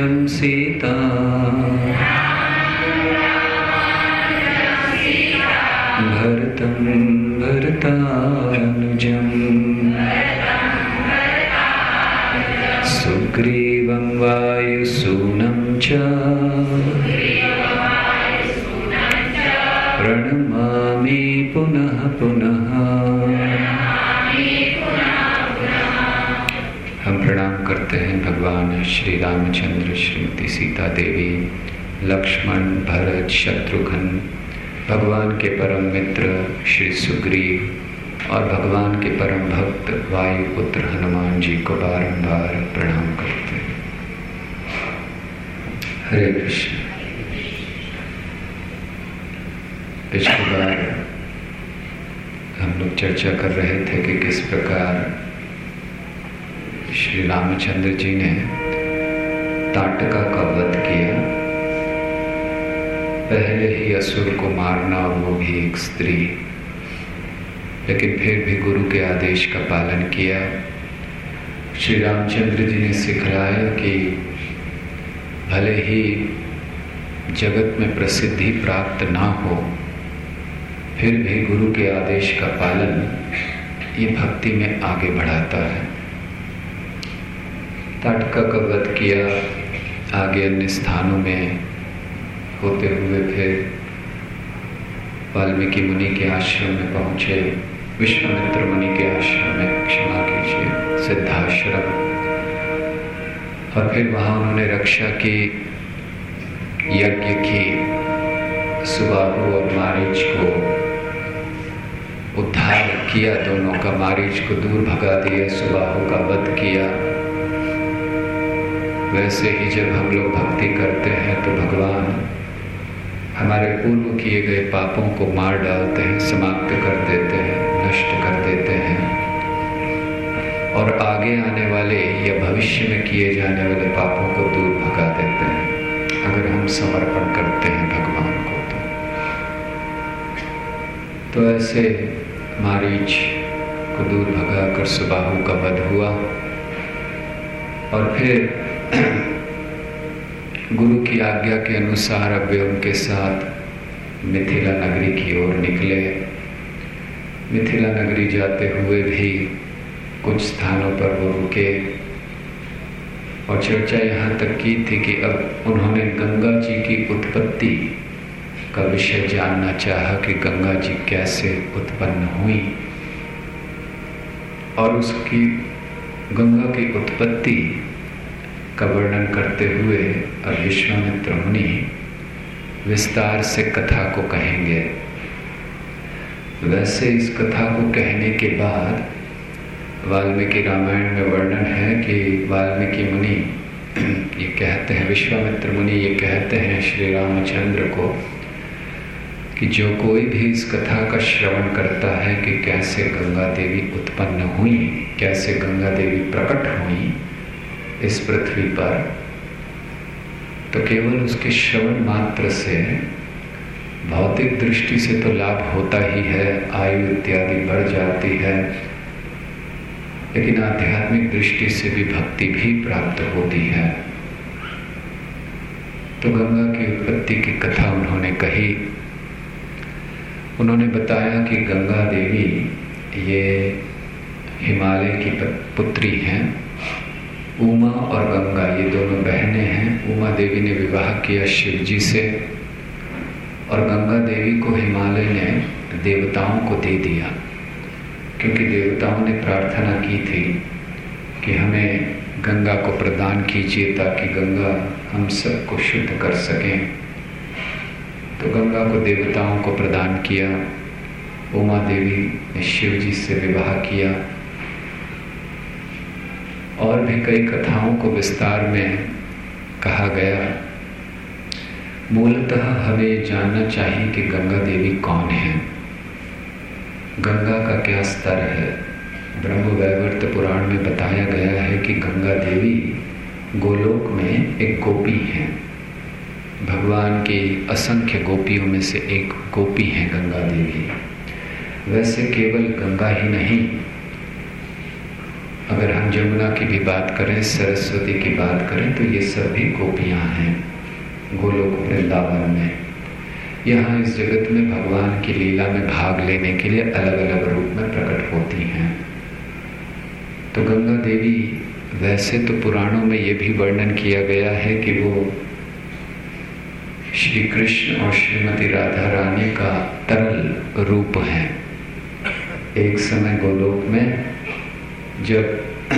सीता भरतं भरतानुजं सुग्रीवं वायुसूनं च प्रणमामि पुनः पुनः। हम प्रणाम करते हैं भगवान श्री रामचंद्र, श्रीमती सीता देवी, लक्ष्मण, भरत, शत्रुघ्न, भगवान के परम मित्र श्री सुग्रीव और भगवान के परम भक्त वायुपुत्र हनुमान जी को बारंबार प्रणाम करते हैं। हरे कृष्ण। पिछली बार हम लोग चर्चा कर रहे थे कि किस प्रकार श्री रामचंद्र जी ने ताटका का वध किया। पहले ही असुर को मारना और वो भी एक स्त्री, लेकिन फिर भी गुरु के आदेश का पालन किया। श्री रामचंद्र जी ने सिखलाया कि भले ही जगत में प्रसिद्धि प्राप्त ना हो, फिर भी गुरु के आदेश का पालन ये भक्ति में आगे बढ़ाता है। ताटका का वध किया, आगे अन्य स्थानों में होते हुए फिर वाल्मीकि मुनि के आश्रम में पहुँचे, विश्वामित्र मुनि के आश्रम में, क्षमा कीजिए, सिद्धाश्रम, और फिर वहाँ उन्होंने रक्षा की, यज्ञ की, सुबाहु और मारीच को उद्धार किया, दोनों का, मारीच को दूर भगा दिया, सुबाहु का वध किया। वैसे ही जब हम लोग भक्ति करते हैं तो भगवान हमारे पूर्व किए गए पापों को मार डालते हैं, समाप्त कर देते हैं, नष्ट कर देते हैं, और आगे आने वाले या भविष्य में किए जाने वाले पापों को दूर भगा देते हैं, अगर हम समर्पण करते हैं भगवान को। तो ऐसे मारीच को दूर भगाकर सुबाहु का वध हुआ, और फिर गुरु की आज्ञा के अनुसार अब वे उनके साथ मिथिला नगरी की ओर निकले। मिथिला नगरी जाते हुए भी कुछ स्थानों पर वो रुके, और चर्चा यहाँ तक की थी कि अब उन्होंने गंगा जी की उत्पत्ति का विषय जानना चाहा कि गंगा जी कैसे उत्पन्न हुई, और उसकी गंगा की उत्पत्ति का वर्णन करते हुए अब विश्वामित्र मुनि विस्तार से कथा को कहेंगे। वैसे इस कथा को कहने के बाद वाल्मीकि रामायण में वर्णन है कि वाल्मीकि मुनि ये कहते हैं, विश्वामित्र मुनि ये कहते हैं श्री रामचंद्र को कि जो कोई भी इस कथा का श्रवण करता है कि कैसे गंगा देवी उत्पन्न हुई, कैसे गंगा देवी प्रकट हुई इस पृथ्वी पर, तो केवल उसके श्रवण मात्र से भौतिक दृष्टि से तो लाभ होता ही है, आयु इत्यादि बढ़ जाती है, लेकिन आध्यात्मिक दृष्टि से भी भक्ति भी प्राप्त होती है। तो गंगा की उत्पत्ति की कथा उन्होंने कही। उन्होंने बताया कि गंगा देवी ये हिमालय की पुत्री हैं। उमा और गंगा ये दोनों बहनें हैं। उमा देवी ने विवाह किया शिव जी से, और गंगा देवी को हिमालय ने देवताओं को दे दिया, क्योंकि देवताओं ने प्रार्थना की थी कि हमें गंगा को प्रदान कीजिए ताकि गंगा हम सबको शुद्ध कर सकें। तो गंगा को देवताओं को प्रदान किया। उमा देवी ने शिव जी से विवाह किया, और भी कई कथाओं को विस्तार में कहा गया। मूलतः हमें जानना चाहिए कि गंगा देवी कौन है, गंगा का क्या स्तर है। ब्रह्मवैवर्त पुराण में बताया गया है कि गंगा देवी गोलोक में एक गोपी है, भगवान की असंख्य गोपियों में से एक गोपी है गंगा देवी। वैसे केवल गंगा ही नहीं, अगर हम जमुना की भी बात करें, सरस्वती की बात करें, तो ये सभी गोपियाँ हैं गोलोक वृंदावन में। यहाँ इस जगत में भगवान की लीला में भाग लेने के लिए अलग अलग रूप में प्रकट होती हैं। तो गंगा देवी, वैसे तो पुराणों में ये भी वर्णन किया गया है कि वो श्री कृष्ण और श्रीमती राधा रानी का तरल रूप है। एक समय गोलोक में जब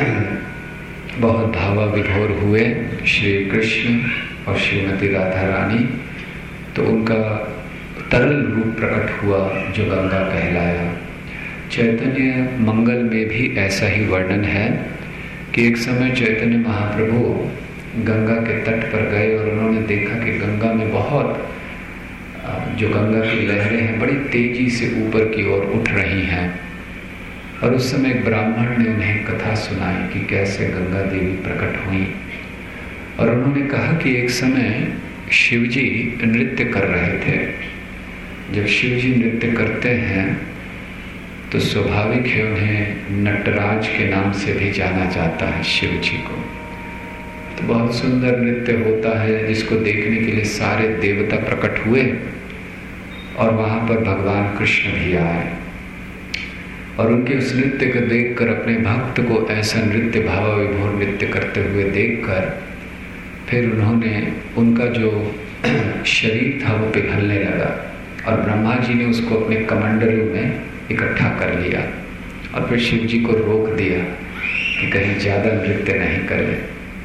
बहुत भावा विभोर हुए श्री कृष्ण और श्रीमती राधा रानी, तो उनका तरल रूप प्रकट हुआ जो गंगा कहलाया। चैतन्य मंगल में भी ऐसा ही वर्णन है कि एक समय चैतन्य महाप्रभु गंगा के तट पर गए और उन्होंने देखा कि गंगा में बहुत जो गंगा की लहरें हैं बड़ी तेजी से ऊपर की ओर उठ रही हैं। और उस समय एक ब्राह्मण ने उन्हें कथा सुनाई कि कैसे गंगा देवी प्रकट हुई। और उन्होंने कहा कि एक समय शिवजी नृत्य कर रहे थे। जब शिवजी नृत्य करते हैं तो स्वाभाविक है उन्हें नटराज के नाम से भी जाना जाता है शिवजी को। तो बहुत सुंदर नृत्य होता है जिसको देखने के लिए सारे देवता प्रकट हुए और वहाँ पर भगवान कृष्ण भी आए। और उनके उस नृत्य को देखकर, अपने भक्त को ऐसा नृत्य भावा विभोर नृत्य करते हुए देखकर, फिर उन्होंने उनका जो शरीर था वो पिघलने लगा और ब्रह्मा जी ने उसको अपने कमंडलों में इकट्ठा कर लिया और फिर शिव जी को रोक दिया कि कहीं ज़्यादा नृत्य नहीं करें।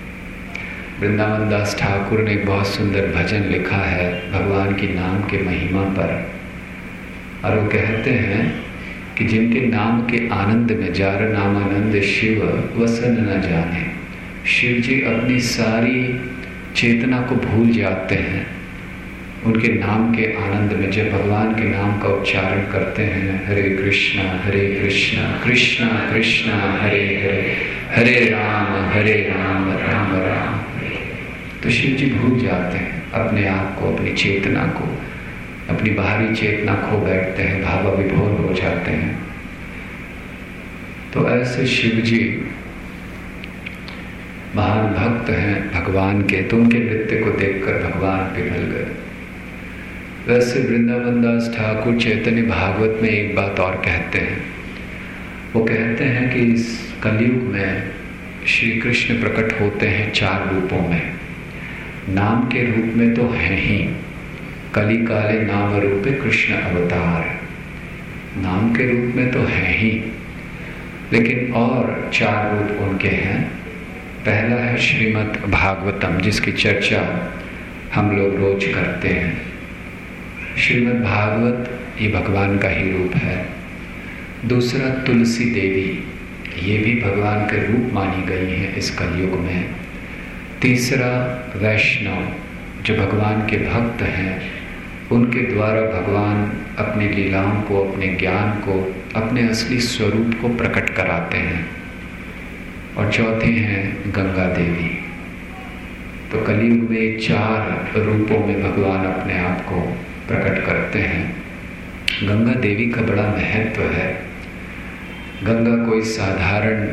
वृंदावन दास ठाकुर ने एक बहुत सुंदर भजन लिखा है भगवान की नाम के महिमा पर, और वो कहते हैं कि जिनके नाम के आनंद में जार नाम आनंद शिव वसन न जाने। शिव जी अपनी सारी चेतना को भूल जाते हैं उनके नाम के आनंद में। जब भगवान के नाम का उच्चारण करते हैं, हरे कृष्णा कृष्णा कृष्णा हरे हरे, हरे राम राम राम, तो शिव जी भूल जाते हैं अपने आप को, अपनी चेतना को, अपनी बाहरी चेतना खो बैठते हैं, भावा विभोर हो जाते हैं। तो ऐसे शिव जी महान भक्त हैं भगवान के, तो उनके नृत्य को देखकर भगवान पिघल गए। वैसे वृंदावन दास ठाकुर चैतन्य भागवत में एक बात और कहते हैं। वो कहते हैं कि इस कलयुग में श्री कृष्ण प्रकट होते हैं 4 रूपों में। नाम के रूप में तो हैं ही, कली काले नाम रूपे कृष्ण अवतार, नाम के रूप में तो हैं ही, लेकिन और 4 रूप उनके हैं। पहला है श्रीमद् भागवतम, जिसकी चर्चा हम लोग रोज करते हैं। श्रीमद् भागवत ये भगवान का ही रूप है। दूसरा तुलसी देवी, ये भी भगवान के रूप मानी गई हैं इस कलयुग में। तीसरा वैष्णव, जो भगवान के भक्त हैं, उनके द्वारा भगवान अपनी लीलाओं को, अपने ज्ञान को, अपने असली स्वरूप को प्रकट कराते हैं। और चौथे हैं गंगा देवी। तो कलयुग में 4 रूपों में भगवान अपने आप को प्रकट करते हैं। गंगा देवी का बड़ा महत्व है। गंगा कोई साधारण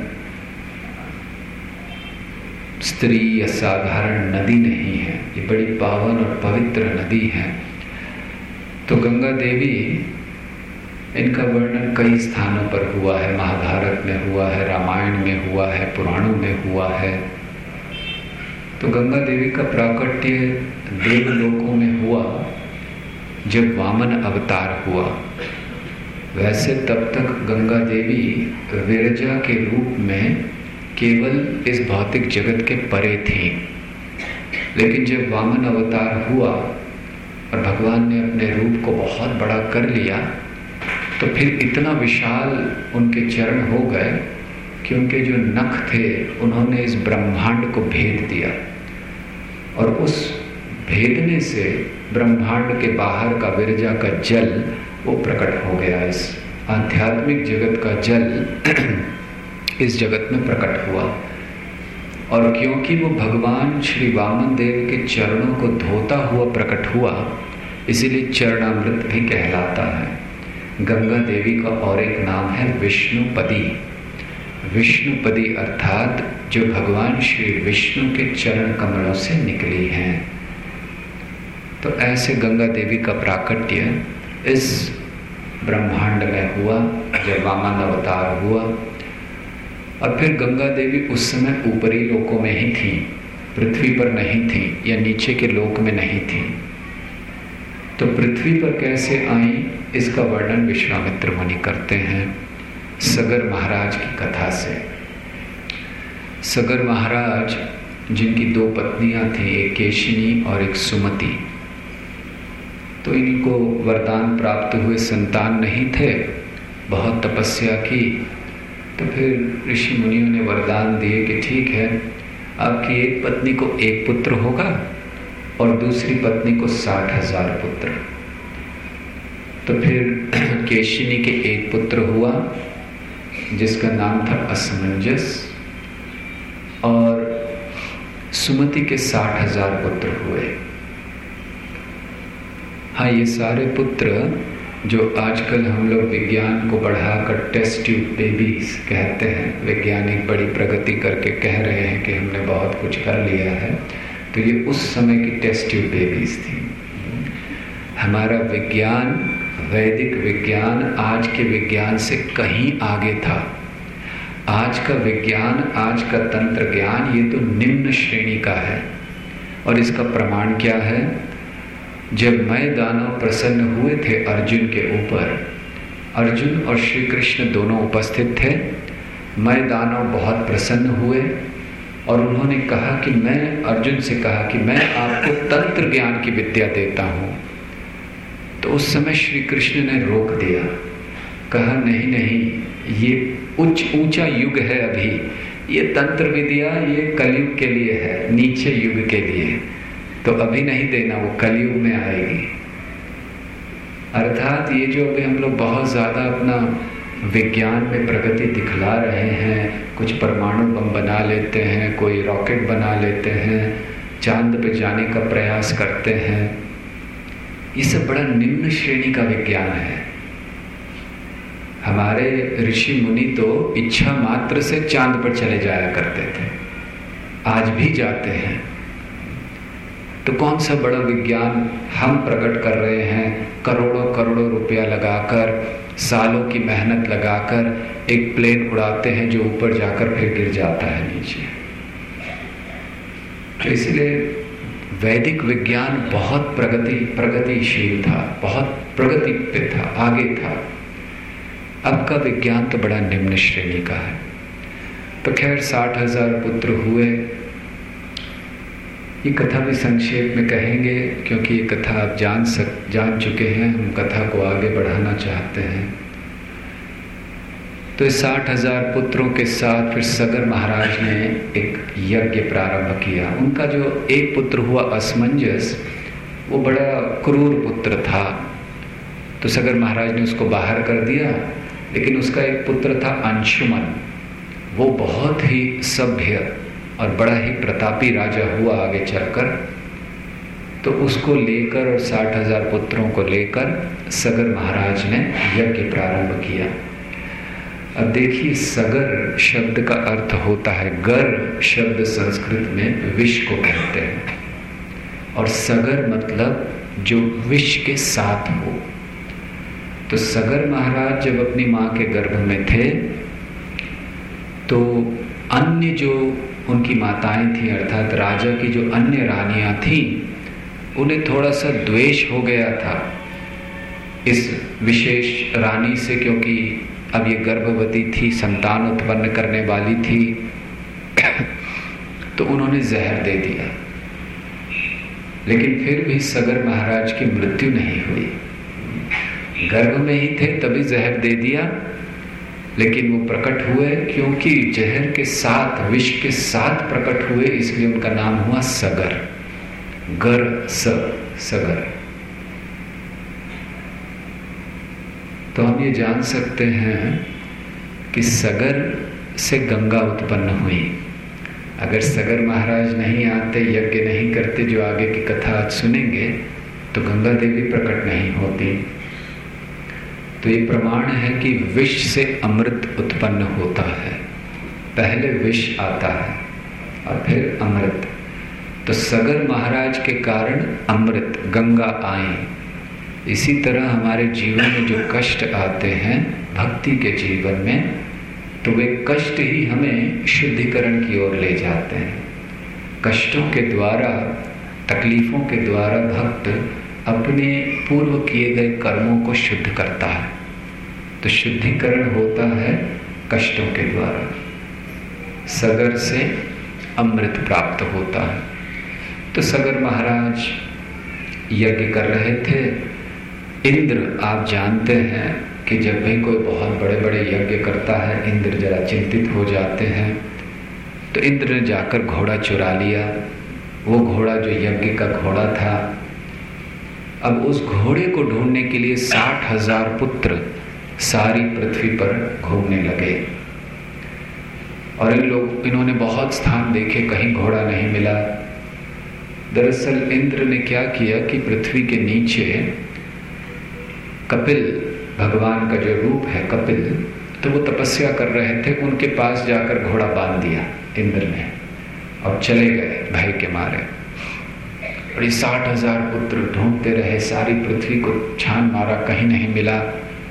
स्त्री या साधारण नदी नहीं है, ये बड़ी पावन और पवित्र नदी है। तो गंगा देवी, इनका वर्णन कई स्थानों पर हुआ है। महाभारत में हुआ है, रामायण में हुआ है, पुराणों में हुआ है। तो गंगा देवी का प्राकट्य देवलोकों में हुआ जब वामन अवतार हुआ। वैसे तब तक गंगा देवी विरजा के रूप में केवल इस भौतिक जगत के परे थी, लेकिन जब वामन अवतार हुआ और भगवान ने अपने रूप को बहुत बड़ा कर लिया, तो फिर इतना विशाल उनके चरण हो गए कि उनके जो नख थे उन्होंने इस ब्रह्मांड को भेद दिया। और उस भेदने से ब्रह्मांड के बाहर का विरजा का जल वो प्रकट हो गया। इस आध्यात्मिक जगत का जल इस जगत में प्रकट हुआ। और क्योंकि वो भगवान श्री वामन देव के चरणों को धोता हुआ प्रकट हुआ, इसीलिए चरणामृत भी कहलाता है। गंगा देवी का और एक नाम है विष्णुपदी। विष्णुपदी अर्थात जो भगवान श्री विष्णु के चरण कमलों से निकली हैं। तो ऐसे गंगा देवी का प्राकट्य इस ब्रह्मांड में हुआ जब वामन अवतार हुआ। और फिर गंगा देवी उस समय ऊपरी लोकों में ही थी, पृथ्वी पर नहीं थी या नीचे के लोक में नहीं थी। तो पृथ्वी पर कैसे आई इसका वर्णन विश्वामित्र मुनि करते हैं सगर महाराज की कथा से। सगर महाराज जिनकी दो पत्नियां थीं, एक केशिनी और एक सुमति, तो इनको वरदान प्राप्त हुए, संतान नहीं थे, बहुत तपस्या की। तो फिर ऋषि मुनियों ने वरदान दिए कि ठीक है, आपकी एक पत्नी को एक पुत्र होगा और दूसरी पत्नी को 60,000 पुत्र। तो फिर केशिनी के एक पुत्र हुआ जिसका नाम था असमंजस, और सुमति के 60,000 पुत्र हुए। हाँ, ये सारे पुत्र जो आजकल हम लोग विज्ञान को बढ़ाकर टेस्ट ट्यूब बेबीज कहते हैं, वैज्ञानिक बड़ी प्रगति करके कह रहे हैं कि हमने बहुत कुछ कर लिया है, तो ये उस समय की टेस्ट ट्यूब बेबीज थी। हमारा विज्ञान, वैदिक विज्ञान आज के विज्ञान से कहीं आगे था। आज का विज्ञान, आज का तंत्र ज्ञान ये तो निम्न श्रेणी का है। और इसका प्रमाण क्या है? जब मैं दानव प्रसन्न हुए थे अर्जुन के ऊपर, अर्जुन और श्री कृष्ण दोनों उपस्थित थे, मैं दानव बहुत प्रसन्न हुए और उन्होंने कहा कि मैं, अर्जुन से कहा कि मैं आपको तंत्र ज्ञान की विद्या देता हूँ। तो उस समय श्री कृष्ण ने रोक दिया, कहा नहीं नहीं, ये ऊंचा युग है, अभी ये तंत्र विद्या ये कलयुग के लिए है, नीचे युग के लिए, तो अभी नहीं देना, वो कलयुग में आएगी। अर्थात ये जो अभी हम लोग बहुत ज़्यादा अपना विज्ञान में प्रगति दिखला रहे हैं, कुछ परमाणु बम बना लेते हैं, कोई रॉकेट बना लेते हैं, चांद पे जाने का प्रयास करते हैं, ये सब बड़ा निम्न श्रेणी का विज्ञान है। हमारे ऋषि मुनि तो इच्छा मात्र से चांद पर चले जाया करते थे, आज भी जाते हैं। तो कौन सा बड़ा विज्ञान हम प्रकट कर रहे हैं, करोड़ों करोड़ों रुपया लगाकर, सालों की मेहनत लगाकर एक प्लेन उड़ाते हैं जो ऊपर जाकर फिर गिर जाता है नीचे। तो इसलिए वैदिक विज्ञान बहुत प्रगतिशील था, बहुत प्रगति पे था, आगे था। अब का विज्ञान तो बड़ा निम्न श्रेणी का है। तो खैर 60,000 पुत्र हुए। ये कथा भी संक्षेप में कहेंगे क्योंकि ये कथा आप जान चुके हैं, हम कथा को आगे बढ़ाना चाहते हैं। तो इस 60,000 पुत्रों के साथ फिर सगर महाराज ने एक यज्ञ प्रारंभ किया। उनका जो एक पुत्र हुआ असमंजस, वो बड़ा क्रूर पुत्र था, तो सगर महाराज ने उसको बाहर कर दिया। लेकिन उसका एक पुत्र था अंशुमन, वो बहुत ही सभ्य और बड़ा ही प्रतापी राजा हुआ आगे चलकर। तो उसको लेकर और 60,000 पुत्रों को लेकर सगर महाराज ने यज्ञ प्रारंभ किया। अब देखिए, सगर शब्द का अर्थ होता है, गर शब्द संस्कृत में विष को कहते हैं, और सगर मतलब जो विष के साथ हो। तो सगर महाराज जब अपनी माँ के गर्भ में थे तो अन्य जो उनकी माताएं थीं, अर्थात राजा की जो अन्य रानियां थीं, उन्हें थोड़ा सा द्वेष हो गया था इस विशेष रानी से, क्योंकि अब ये गर्भवती थी, संतान उत्पन्न करने वाली थी। तो उन्होंने जहर दे दिया। लेकिन फिर भी सगर महाराज की मृत्यु नहीं हुई। गर्भ में ही थे तभी जहर दे दिया, लेकिन वो प्रकट हुए, क्योंकि जहर के साथ, विष के साथ प्रकट हुए, इसलिए उनका नाम हुआ सगर। गर सगर। तो हम ये जान सकते हैं कि सगर से गंगा उत्पन्न हुई। अगर सगर महाराज नहीं आते, यज्ञ नहीं करते, जो आगे की कथा आज सुनेंगे, तो गंगा देवी प्रकट नहीं होती। तो ये प्रमाण है कि विष से अमृत उत्पन्न होता है। पहले विष आता है और फिर अमृत। तो सगर महाराज के कारण अमृत गंगा आई। इसी तरह हमारे जीवन में जो कष्ट आते हैं भक्ति के जीवन में, तो वे कष्ट ही हमें शुद्धिकरण की ओर ले जाते हैं। कष्टों के द्वारा, तकलीफों के द्वारा भक्त अपने पूर्व किए गए कर्मों को शुद्ध करता है। तो शुद्धिकरण होता है कष्टों के द्वारा। सगर से अमृत प्राप्त होता है। तो सगर महाराज यज्ञ कर रहे थे। इंद्र, आप जानते हैं कि जब भी कोई बहुत बड़े बड़े यज्ञ करता है, इंद्र जरा चिंतित हो जाते हैं। तो इंद्र ने जाकर घोड़ा चुरा लिया। वो घोड़ा जो यज्ञ का घोड़ा था, अब उस घोड़े को ढूंढने के लिए 60,000 पुत्र सारी पृथ्वी पर घूमने लगे। और इन्होंने बहुत स्थान देखे, कहीं घोड़ा नहीं मिला। दरअसल इंद्र ने क्या किया कि पृथ्वी के नीचे कपिल भगवान का जो रूप है कपिल, तो वो तपस्या कर रहे थे। उनके पास जाकर घोड़ा बांध दिया इंद्र ने और चले गए भय के मारे। और ये 60,000 पुत्र ढूंढते रहे, सारी पृथ्वी को छान मारा, कहीं नहीं मिला।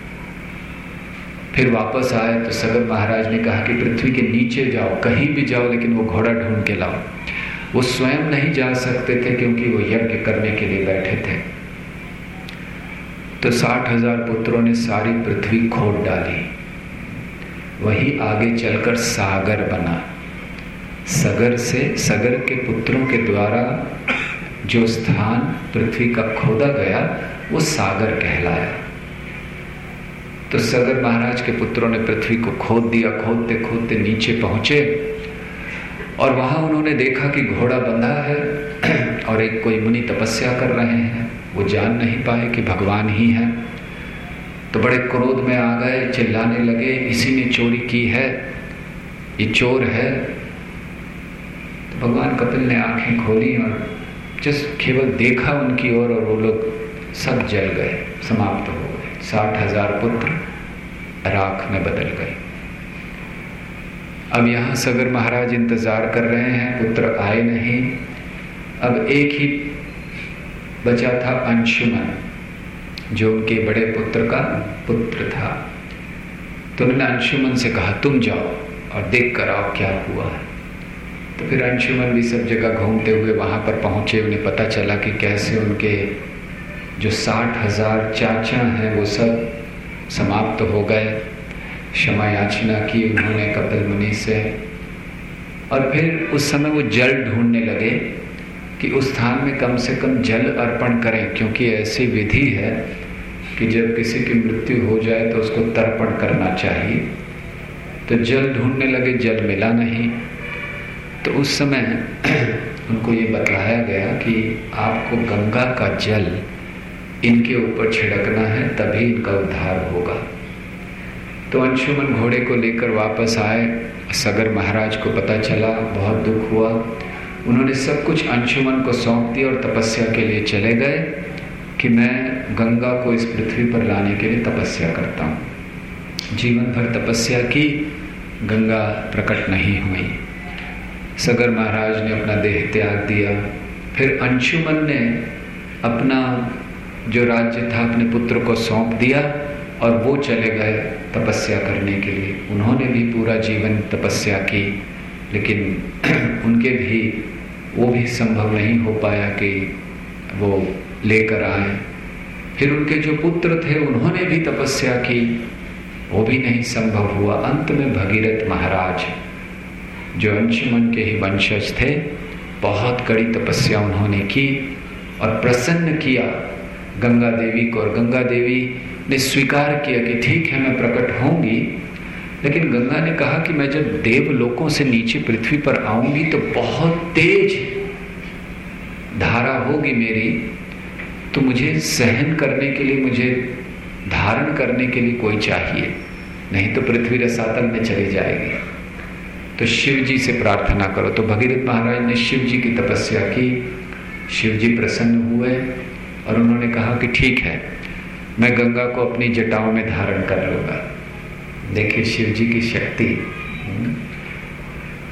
फिर वापस आए तो सगर महाराज ने कहा कि पृथ्वी के नीचे जाओ, कहीं भी जाओ, लेकिन वो घोड़ा ढूंढ के लाओ। वो स्वयं नहीं जा सकते थे क्योंकि वो यज्ञ करने के लिए बैठे थे। तो 60,000 पुत्रों ने सारी पृथ्वी खोद डाली। वही आगे चलकर सागर बना। सगर के पुत्रों के द्वारा जो स्थान पृथ्वी का खोदा गया वो सागर कहलाया। तो सगर महाराज के पुत्रों ने पृथ्वी को खोद दिया। खोदते खोदते नीचे पहुंचे और वहां उन्होंने देखा कि घोड़ा बंधा है और एक कोई मुनि तपस्या कर रहे हैं। वो जान नहीं पाए कि भगवान ही है। तो बड़े क्रोध में आ गए, चिल्लाने लगे, इसी ने चोरी की है, ये चोर है। तो भगवान कपिल ने आंखें खोली और जिस केवल देखा उनकी ओर, और वो लोग सब जल गए, समाप्त हो गए। 60,000 पुत्र राख में बदल गए। अब यहाँ सगर महाराज इंतजार कर रहे हैं, पुत्र आए नहीं। अब एक ही बचा था, अंशुमन, जो उनके बड़े पुत्र का पुत्र था। तो उन्होंने अंशुमन से कहा तुम जाओ और देख कर आओ क्या हुआ है। तो फिर अंशुमन भी सब जगह घूमते हुए वहां पर पहुंचे। उन्हें पता चला कि कैसे उनके जो 60,000 चाचा हैं वो सब समाप्त हो गए। क्षमा याचना की उन्होंने कपिल मुनि से। और फिर उस समय वो जल ढूंढने लगे कि उस स्थान में कम से कम जल अर्पण करें, क्योंकि ऐसी विधि है कि जब किसी की मृत्यु हो जाए तो उसको तर्पण करना चाहिए। तो जल ढूंढने लगे, जल मिला नहीं। तो उस समय उनको ये बताया गया कि आपको गंगा का जल इनके ऊपर छिड़कना है, तभी इनका उद्धार होगा। तो अंशुमन घोड़े को लेकर वापस आए। सगर महाराज को पता चला, बहुत दुख हुआ। उन्होंने सब कुछ अंशुमन को सौंप दिया और तपस्या के लिए चले गए कि मैं गंगा को इस पृथ्वी पर लाने के लिए तपस्या करता हूँ। जीवन भर तपस्या की, गंगा प्रकट नहीं हुई। सगर महाराज ने अपना देह त्याग दिया। फिर अंशुमन ने अपना जो राज्य था अपने पुत्र को सौंप दिया और वो चले गए तपस्या करने के लिए। उन्होंने भी पूरा जीवन तपस्या की, लेकिन उनके भी वो भी संभव नहीं हो पाया कि वो लेकर आए। फिर उनके जो पुत्र थे उन्होंने भी तपस्या की, वो भी नहीं संभव हुआ। अंत में भगीरथ महाराज जो अंशुमन के ही वंशज थे, बहुत कड़ी तपस्या उन्होंने की और प्रसन्न किया गंगा देवी को। और गंगा देवी ने स्वीकार किया कि ठीक है मैं प्रकट होंगी। लेकिन गंगा ने कहा कि मैं जब देवलोकों से नीचे पृथ्वी पर आऊंगी तो बहुत तेज धारा होगी मेरी, तो मुझे सहन करने के लिए, मुझे धारण करने के लिए कोई चाहिए, नहीं तो पृथ्वी रसातल में चली जाएगी। तो शिव जी से प्रार्थना करो। तो भगीरथ महाराज ने शिव जी की तपस्या की। शिव जी प्रसन्न हुए और उन्होंने कहा कि ठीक है, मैं गंगा को अपनी जटाओं में धारण कर लूँगा। देखिए शिव जी की शक्ति।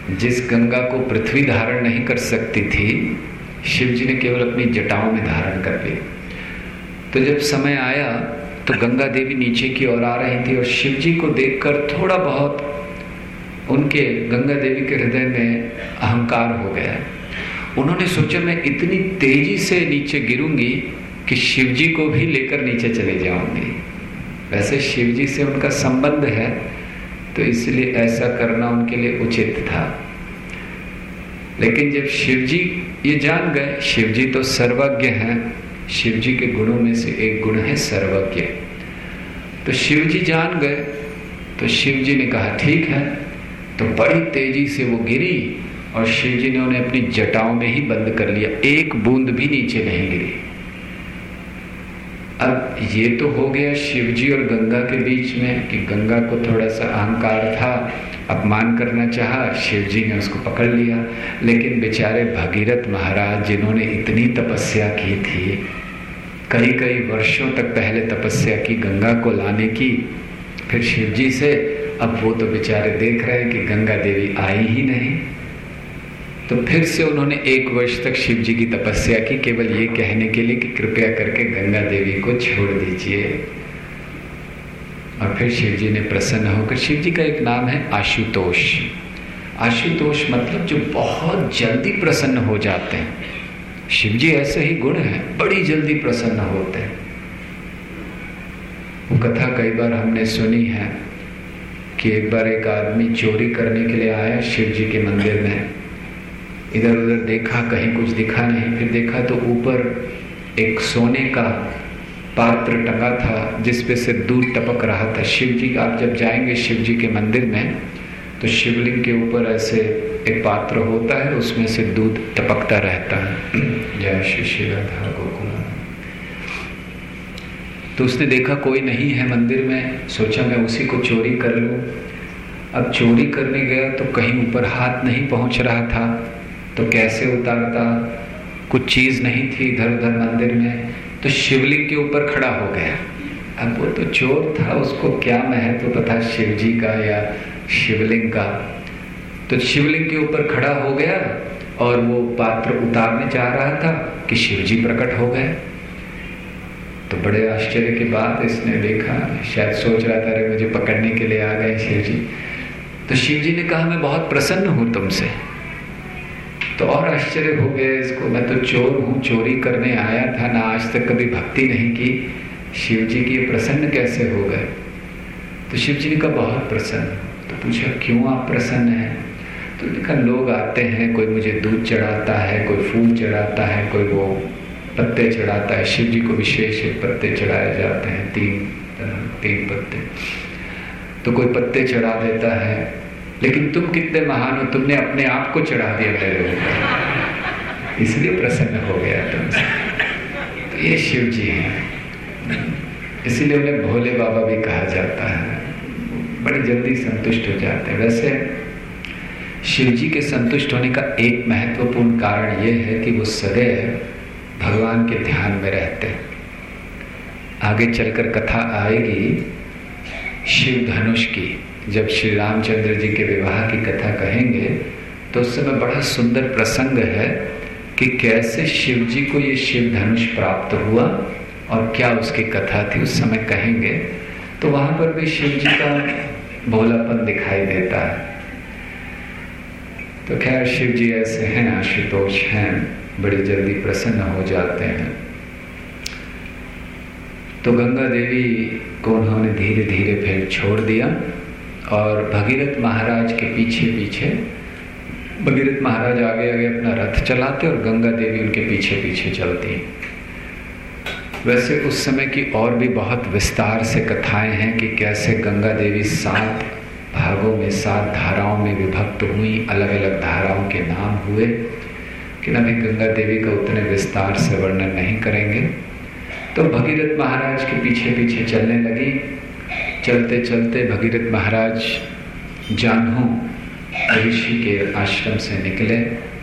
जिस गंगा को पृथ्वी धारण नहीं कर सकती थी, शिव जी ने केवल अपनी जटाओं में धारण कर ली। तो जब समय आया तो गंगा देवी नीचे की ओर आ रही थी और शिव जी को देखकर थोड़ा बहुत उनके, गंगा देवी के हृदय में अहंकार हो गया। उन्होंने सोचा मैं इतनी तेजी से नीचे गिरूंगी कि शिव जी को भी लेकर नीचे चले जाऊंगी। वैसे शिव जी से उनका संबंध है तो इसलिए ऐसा करना उनके लिए उचित था। लेकिन जब शिव जी ये जान गए, शिव जी तो सर्वज्ञ हैं, शिव जी के गुणों में से एक गुण है सर्वज्ञ। तो शिव जी जान गए तो शिव जी ने कहा ठीक है। तो बड़ी तेजी से वो गिरी और शिव जी ने उन्हें अपनी जटाओं में ही बंद कर लिया, एक बूंद भी नीचे नहीं गिरी। अब ये तो हो गया शिव जी और गंगा के बीच में कि गंगा को थोड़ा सा अहंकार था, अपमान करना चाहा, शिव जी ने उसको पकड़ लिया। लेकिन बेचारे भगीरथ महाराज जिन्होंने इतनी तपस्या की थी, कई कई वर्षों तक पहले तपस्या की गंगा को लाने की, फिर शिव जी से, अब वो तो बेचारे देख रहे हैं कि गंगा देवी आई ही नहीं। तो फिर से उन्होंने 1 वर्ष तक शिव जी की तपस्या की, केवल ये कहने के लिए कि कृपया करके गंगा देवी को छोड़ दीजिए। और फिर शिव जी ने प्रसन्न होकर, शिव जी का एक नाम है आशुतोष। आशुतोष मतलब जो बहुत जल्दी प्रसन्न हो जाते हैं। शिव जी ऐसे ही गुण है, बड़ी जल्दी प्रसन्न होते हैं। वो कथा कई बार हमने सुनी है कि एक बार एक आदमी चोरी करने के लिए आया शिव जी के मंदिर में। इधर उधर देखा, कहीं कुछ दिखा नहीं, फिर देखा तो ऊपर एक सोने का पात्र टंगा था जिसपे से दूध टपक रहा था। शिव जी का, आप जब जाएंगे शिव जी के मंदिर में तो शिवलिंग के ऊपर ऐसे एक पात्र होता है, उसमें से दूध टपकता रहता है। जय श्री श्री राधा गोकुल। तो उसने देखा कोई नहीं है मंदिर में, सोचा मैं उसी को चोरी कर लूं। अब चोरी करने गया तो कहीं ऊपर हाथ नहीं पहुंच रहा था, तो कैसे उतारता, कुछ चीज नहीं थी इधर उधर मंदिर में, तो शिवलिंग के ऊपर खड़ा हो गया। अब वो तो चोर था, उसको क्या महत्व पता शिव जी का या शिवलिंग का। तो शिवलिंग के ऊपर खड़ा हो गया और वो पात्र उतारने जा रहा था कि शिव जी प्रकट हो गए। तो बड़े आश्चर्य की बात इसने देखा, शायद सोच रहा था अरे मुझे पकड़ने के लिए आ गए शिव जी। तो शिव जी ने कहा मैं बहुत प्रसन्न हूं तुमसे। तो और आश्चर्य हो गया इसको, मैं तो चोर हूं, चोरी करने आया था ना, आज तक कभी भक्ति नहीं की, शिव जी की प्रसन्न कैसे हो गए। तो शिव जी ने कहा बहुत प्रसन्न। तो पूछा क्यों आप प्रसन्न हैं। तो देखा लोग आते हैं, कोई मुझे दूध चढ़ाता है, कोई फूल चढ़ाता है, कोई वो पत्ते चढ़ाता है। शिव जी को विशेष पत्ते चढ़ाए जाते हैं, 3 पत्ते। तो कोई पत्ते चढ़ा देता है, लेकिन तुम कितने महान हो, तुमने अपने आप को चढ़ा दिया मेरे ऊपर, इसलिए प्रसन्न हो गया तुमसे। तो ये शिव जी हैं, इसीलिए उन्हें भोले बाबा भी कहा जाता है, बड़ी जल्दी संतुष्ट हो जाते हैं। वैसे शिव जी के संतुष्ट होने का एक महत्वपूर्ण कारण यह है कि वो सदैव भगवान के ध्यान में रहते हैं। आगे चलकर कथा आएगी शिव धनुष की, जब श्री रामचंद्र जी के विवाह की कथा कहेंगे तो उस समय बड़ा सुंदर प्रसंग है कि कैसे शिव जी को ये शिव धनुष प्राप्त हुआ और क्या उसकी कथा थी, उस समय कहेंगे। तो वहां पर भी शिव जी का भोलापन दिखाई देता है। तो खैर शिव जी ऐसे हैं, आशुतोष हैं, बड़ी जल्दी प्रसन्न हो जाते हैं। तो गंगा देवी को उन्होंने धीरे धीरे फिर छोड़ दिया और भगीरथ महाराज के पीछे पीछे, भगीरथ महाराज आगे आगे अपना रथ चलाते और गंगा देवी उनके पीछे पीछे चलती। वैसे उस समय की और भी बहुत विस्तार से कथाएं हैं कि कैसे गंगा देवी 7 भागों में 7 धाराओं में विभक्त हुई, अलग अलग धाराओं के नाम हुए, कि अभी गंगा देवी का उतने विस्तार से वर्णन नहीं करेंगे। तो भगीरथ महाराज के पीछे पीछे चलने लगी। चलते चलते भगीरथ महाराज जान्हू ऋषि के आश्रम से निकले,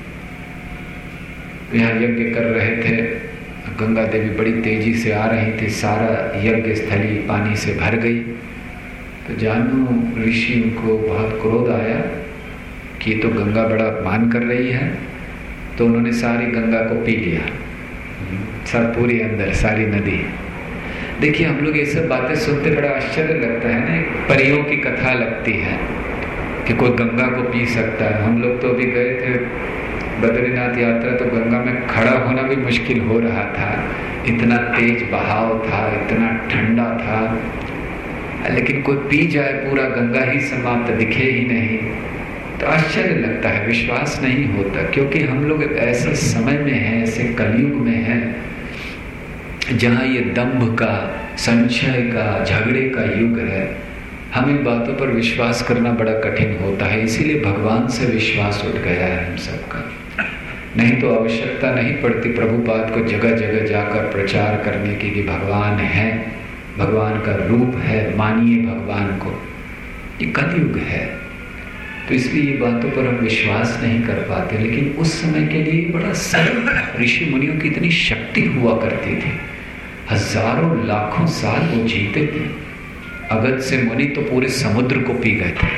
यहाँ यज्ञ कर रहे थे। गंगा देवी बड़ी तेजी से आ रही थी, सारा यज्ञ स्थली पानी से भर गई। तो जान्हू ऋषि उनको बहुत क्रोध आया कि ये तो गंगा बड़ा अपमान कर रही है, तो उन्होंने सारी गंगा को पी लिया, सब पूरी अंदर सारी नदी। देखिए हम लोग ये सब बातें सुनते बड़ा आश्चर्य लगता है ना, एक परियों की कथा लगती है कि कोई गंगा को पी सकता है। हम लोग तो अभी गए थे बद्रीनाथ यात्रा, तो गंगा में खड़ा होना भी मुश्किल हो रहा था, इतना तेज बहाव था, इतना ठंडा था, लेकिन कोई पी जाए पूरा गंगा ही समाप्त, दिखे ही नहीं, तो आश्चर्य लगता है, विश्वास नहीं होता। क्योंकि हम लोग ऐसे समय में हैं, ऐसे कलयुग में हैं जहाँ ये दंभ का, संशय का, झगड़े का युग है। हम इन बातों पर विश्वास करना बड़ा कठिन होता है, इसीलिए भगवान से विश्वास उठ गया है हम सबका। नहीं तो आवश्यकता नहीं पड़ती प्रभुपाद को जगह जगह जाकर प्रचार करने की कि भगवान है, भगवान का रूप है, मानिए भगवान को। ये कलयुग है, तो इसलिए ये बातों पर हम विश्वास नहीं कर पाते। लेकिन उस समय के लिए बड़ा सरल था। ऋषि मुनियों की इतनी शक्ति हुआ करती थी, हजारों लाखों साल वो जीते थे। अगस्त्य मुनि तो पूरे समुद्र को पी गए थे।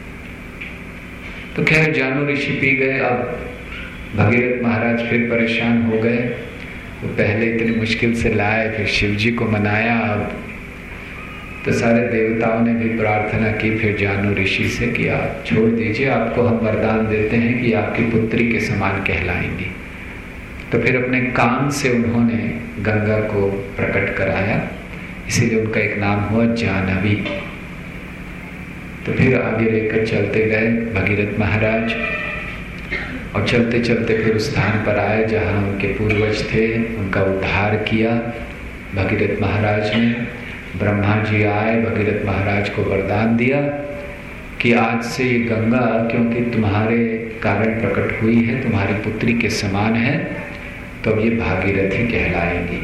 तो खैर जानो ऋषि पी गए। अब भगीरथ महाराज फिर परेशान हो गए। वो पहले इतनी मुश्किल से लाए, फिर शिव जी को मनाया। अब तो सारे देवताओं ने भी प्रार्थना की फिर जानो ऋषि से कि आप छोड़ दीजिए, आपको हम वरदान देते हैं कि आपकी पुत्री के समान कहलाएंगी। तो फिर अपने कान से उन्होंने गंगा को प्रकट कराया, इसीलिए उनका एक नाम हुआ जानवी। तो फिर आगे लेकर चलते गए भगीरथ महाराज, और चलते चलते फिर उस स्थान पर आए जहाँ उनके पूर्वज थे। उनका उद्धार किया भगीरथ महाराज ने। ब्रह्मा जी आए, भगीरथ महाराज को वरदान दिया कि आज से ये गंगा क्योंकि तुम्हारे कारण प्रकट हुई है, तुम्हारी पुत्री के समान है, तो अब ये भागीरथी कहलाएंगी।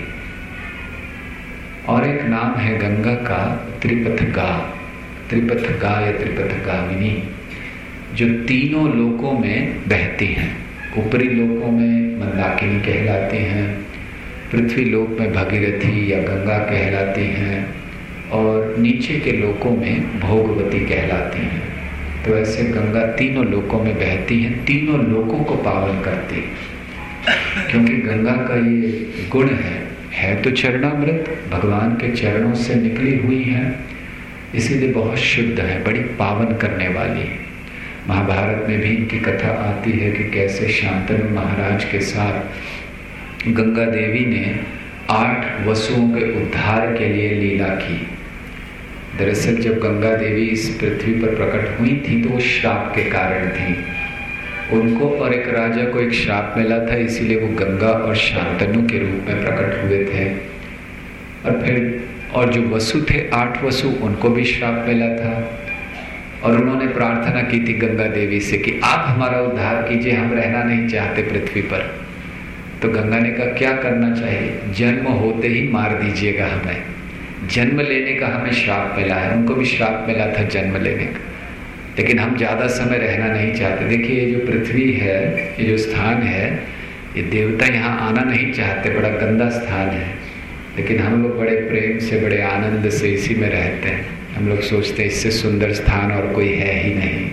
और एक नाम है गंगा का त्रिपथगा, त्रिपथगा या त्रिपथगामिनी, जो तीनों लोकों में बहती हैं। ऊपरी लोकों में मंदाकिनी कहलाती हैं, पृथ्वी लोक में भगीरथी या गंगा कहलाती हैं, और नीचे के लोकों में भोगवती कहलाती हैं। तो ऐसे गंगा तीनों लोकों में बहती हैं, तीनों लोकों को पावन करती है। क्योंकि गंगा का ये गुण है तो चरणामृत, भगवान के चरणों से निकली हुई है, इसीलिए बहुत शुद्ध है, बड़ी पावन करने वाली है। महाभारत में भी इनकी कथा आती है कि कैसे शांतनु महाराज के साथ गंगा देवी ने 8 वसुओं के उद्धार के लिए लीला की। दरअसल जब गंगा देवी इस पृथ्वी पर प्रकट हुई थी तो वो श्राप के कारण थी। उनको और एक राजा को एक श्राप मिला था, इसीलिए वो गंगा और शांतनु के रूप में प्रकट हुए थे। और फिर जो वसु थे 8 वसु, उनको भी श्राप मिला था, और उन्होंने प्रार्थना की थी गंगा देवी से कि आप हमारा उद्धार कीजिए, हम रहना नहीं चाहते पृथ्वी पर। तो गंगा ने कहा क्या करना चाहिए? जन्म होते ही मार दीजिएगा हमें, जन्म लेने का हमें श्राप मिला है। उनको भी श्राप मिला था जन्म लेने का, लेकिन हम ज़्यादा समय रहना नहीं चाहते। देखिए ये जो पृथ्वी है, ये जो स्थान है, ये देवता यहाँ आना नहीं चाहते, बड़ा गंदा स्थान है, लेकिन हम लोग बड़े प्रेम से, बड़े आनंद से इसी में रहते हैं। हम लोग सोचते हैं इससे सुंदर स्थान और कोई है ही नहीं,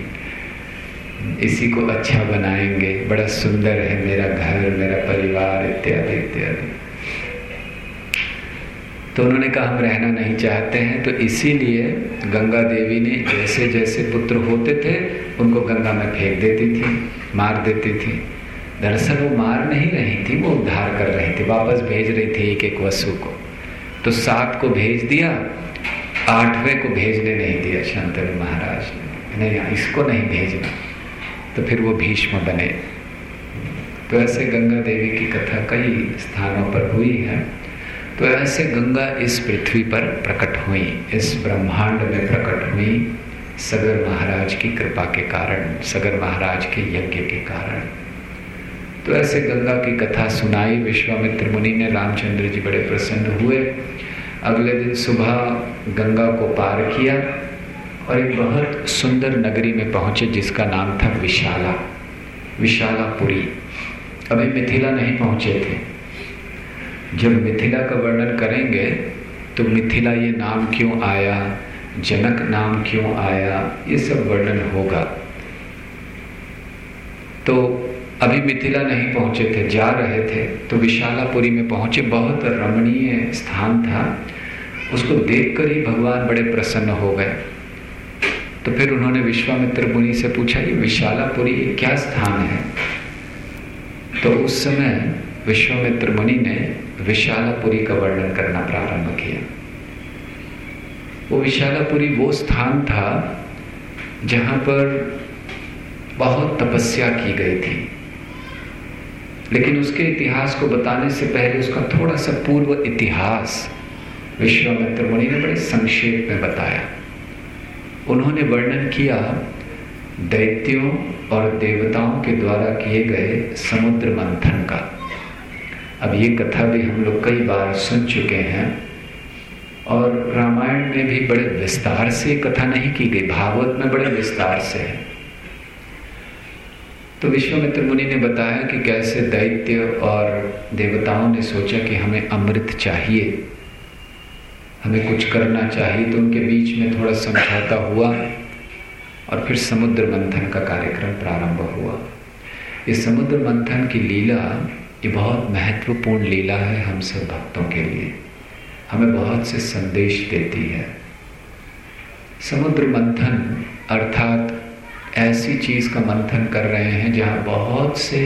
इसी को अच्छा बनाएंगे, बड़ा सुंदर है मेरा घर, मेरा परिवार, इत्यादि इत्यादि। तो उन्होंने कहा हम रहना नहीं चाहते हैं। तो इसीलिए गंगा देवी ने जैसे जैसे पुत्र होते थे उनको गंगा में फेंक देती थी, मार देती थी। दरअसल वो मार नहीं रही थी, वो उद्धार कर रही थी, वापस भेज रही थी एक एक वसु को। तो 7 को भेज दिया, 8वें को भेजने नहीं दिया शांतनु महाराज ने, नहीं इसको नहीं भेजना। तो फिर वो भीष्म बने। तो ऐसे गंगा देवी की कथा कई स्थानों पर हुई है। तो ऐसे गंगा इस पृथ्वी पर प्रकट हुई, इस ब्रह्मांड में प्रकट हुई सगर महाराज की कृपा के कारण, सगर महाराज के यज्ञ के कारण। तो ऐसे गंगा की कथा सुनाई विश्वामित्र मुनि ने। रामचंद्र जी बड़े प्रसन्न हुए। अगले दिन सुबह गंगा को पार किया और एक बहुत सुंदर नगरी में पहुंचे जिसका नाम था विशाला, विशालापुरी। अभी मिथिला नहीं पहुंचे थे। जब मिथिला का वर्णन करेंगे तो मिथिला ये नाम क्यों आया, जनक नाम क्यों आया, ये सब वर्णन होगा। तो अभी मिथिला नहीं पहुंचे थे, जा रहे थे, तो विशालापुरी में पहुंचे। बहुत रमणीय स्थान था, उसको देखकर ही भगवान बड़े प्रसन्न हो गए। तो फिर उन्होंने विश्वामित्र मुनि से पूछा, ये विशालापुरी क्या स्थान है? तो उस समय विश्वामित्र मुनि ने विशालापुरी का वर्णन करना प्रारंभ किया। वो विशालापुरी वो स्थान था जहां पर बहुत तपस्या की गई थी, लेकिन उसके इतिहास को बताने से पहले उसका थोड़ा सा पूर्व इतिहास विश्वामित्र मुनि ने बड़े संक्षेप में बताया। उन्होंने वर्णन किया दैत्यों और देवताओं के द्वारा किए गए समुद्र मंथन का। अब ये कथा भी हम लोग कई बार सुन चुके हैं, और रामायण में भी बड़े विस्तार से कथा नहीं की गई, भागवत में बड़े विस्तार से है। तो विश्वामित्र मुनि ने बताया कि कैसे दैत्य और देवताओं ने सोचा कि हमें अमृत चाहिए, हमें कुछ करना चाहिए, तो उनके बीच में थोड़ा समझौता हुआ और फिर समुद्र मंथन का कार्यक्रम प्रारंभ हुआ। ये समुद्र मंथन की लीला ये बहुत महत्वपूर्ण लीला है हम सब भक्तों के लिए, हमें बहुत से संदेश देती है। समुद्र मंथन अर्थात ऐसी चीज का मंथन कर रहे हैं जहां बहुत से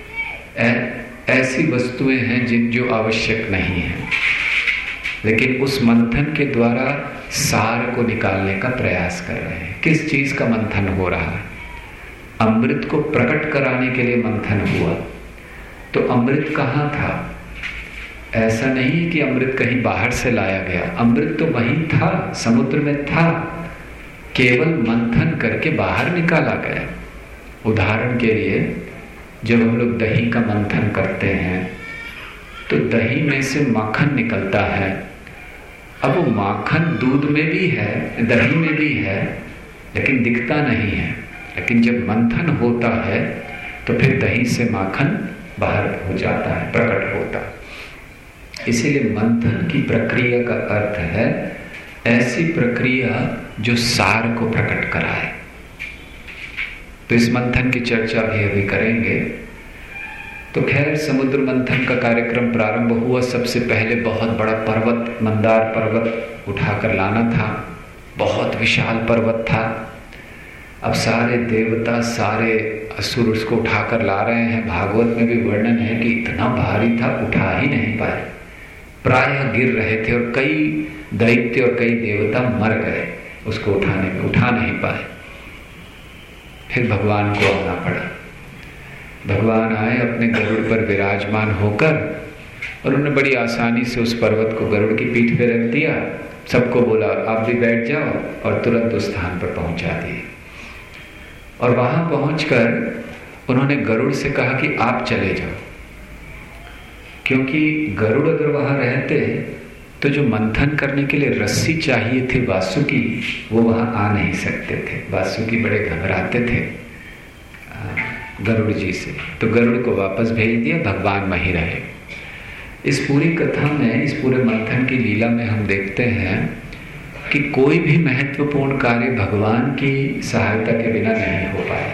ऐसी वस्तुएं हैं जो आवश्यक नहीं है, लेकिन उस मंथन के द्वारा सार को निकालने का प्रयास कर रहे हैं। किस चीज का मंथन हो रहा है? अमृत को प्रकट कराने के लिए मंथन हुआ। तो अमृत कहाँ था? ऐसा नहीं कि अमृत कहीं बाहर से लाया गया, अमृत तो वहीं था, समुद्र में था, केवल मंथन करके बाहर निकाला गया। उदाहरण के लिए जब हम लोग दही का मंथन करते हैं तो दही में से माखन निकलता है। अब वो माखन दूध में भी है, दही में भी है, लेकिन दिखता नहीं है। लेकिन जब मंथन होता है तो फिर दही से माखन बाहर हो जाता है, प्रकट होता है। इसीलिए मंथन की प्रक्रिया का अर्थ है ऐसी प्रक्रिया जो सार को प्रकट कराए। तो इस मंथन की चर्चा भी अभी करेंगे। तो खैर समुद्र मंथन का कार्यक्रम प्रारंभ हुआ। सबसे पहले बहुत बड़ा पर्वत, मंदार पर्वत उठाकर लाना था, बहुत विशाल पर्वत था। अब सारे देवता, सारे असुर उसको उठाकर ला रहे हैं। भागवत में भी वर्णन है कि इतना भारी था, उठा ही नहीं पाए, प्रायः गिर रहे थे, और कई दैत्य और कई देवता मर गए उसको उठाने में, उठा नहीं पाए। फिर भगवान को आना पड़ा। भगवान आए अपने गरुड़ पर विराजमान होकर, और उन्होंने बड़ी आसानी से उस पर्वत को गरुड़ की पीठ पे रख दिया। सबको बोला आप भी बैठ जाओ, और तुरंत उस स्थान पर पहुंचा दिए। और वहां पहुंचकर उन्होंने गरुड़ से कहा कि आप चले जाओ, क्योंकि गरुड़ अगर वहां रहते तो जो मंथन करने के लिए रस्सी चाहिए थी वासुकी, वो वहां आ नहीं सकते थे। वासुकी बड़े घबराते थे गरुड़ जी से, तो गरुड़ को वापस भेज दिया, भगवान वहीं रहे। इस पूरी कथा में, इस पूरे मंथन की लीला में हम देखते हैं कि कोई भी महत्वपूर्ण कार्य भगवान की सहायता के बिना नहीं हो पाया।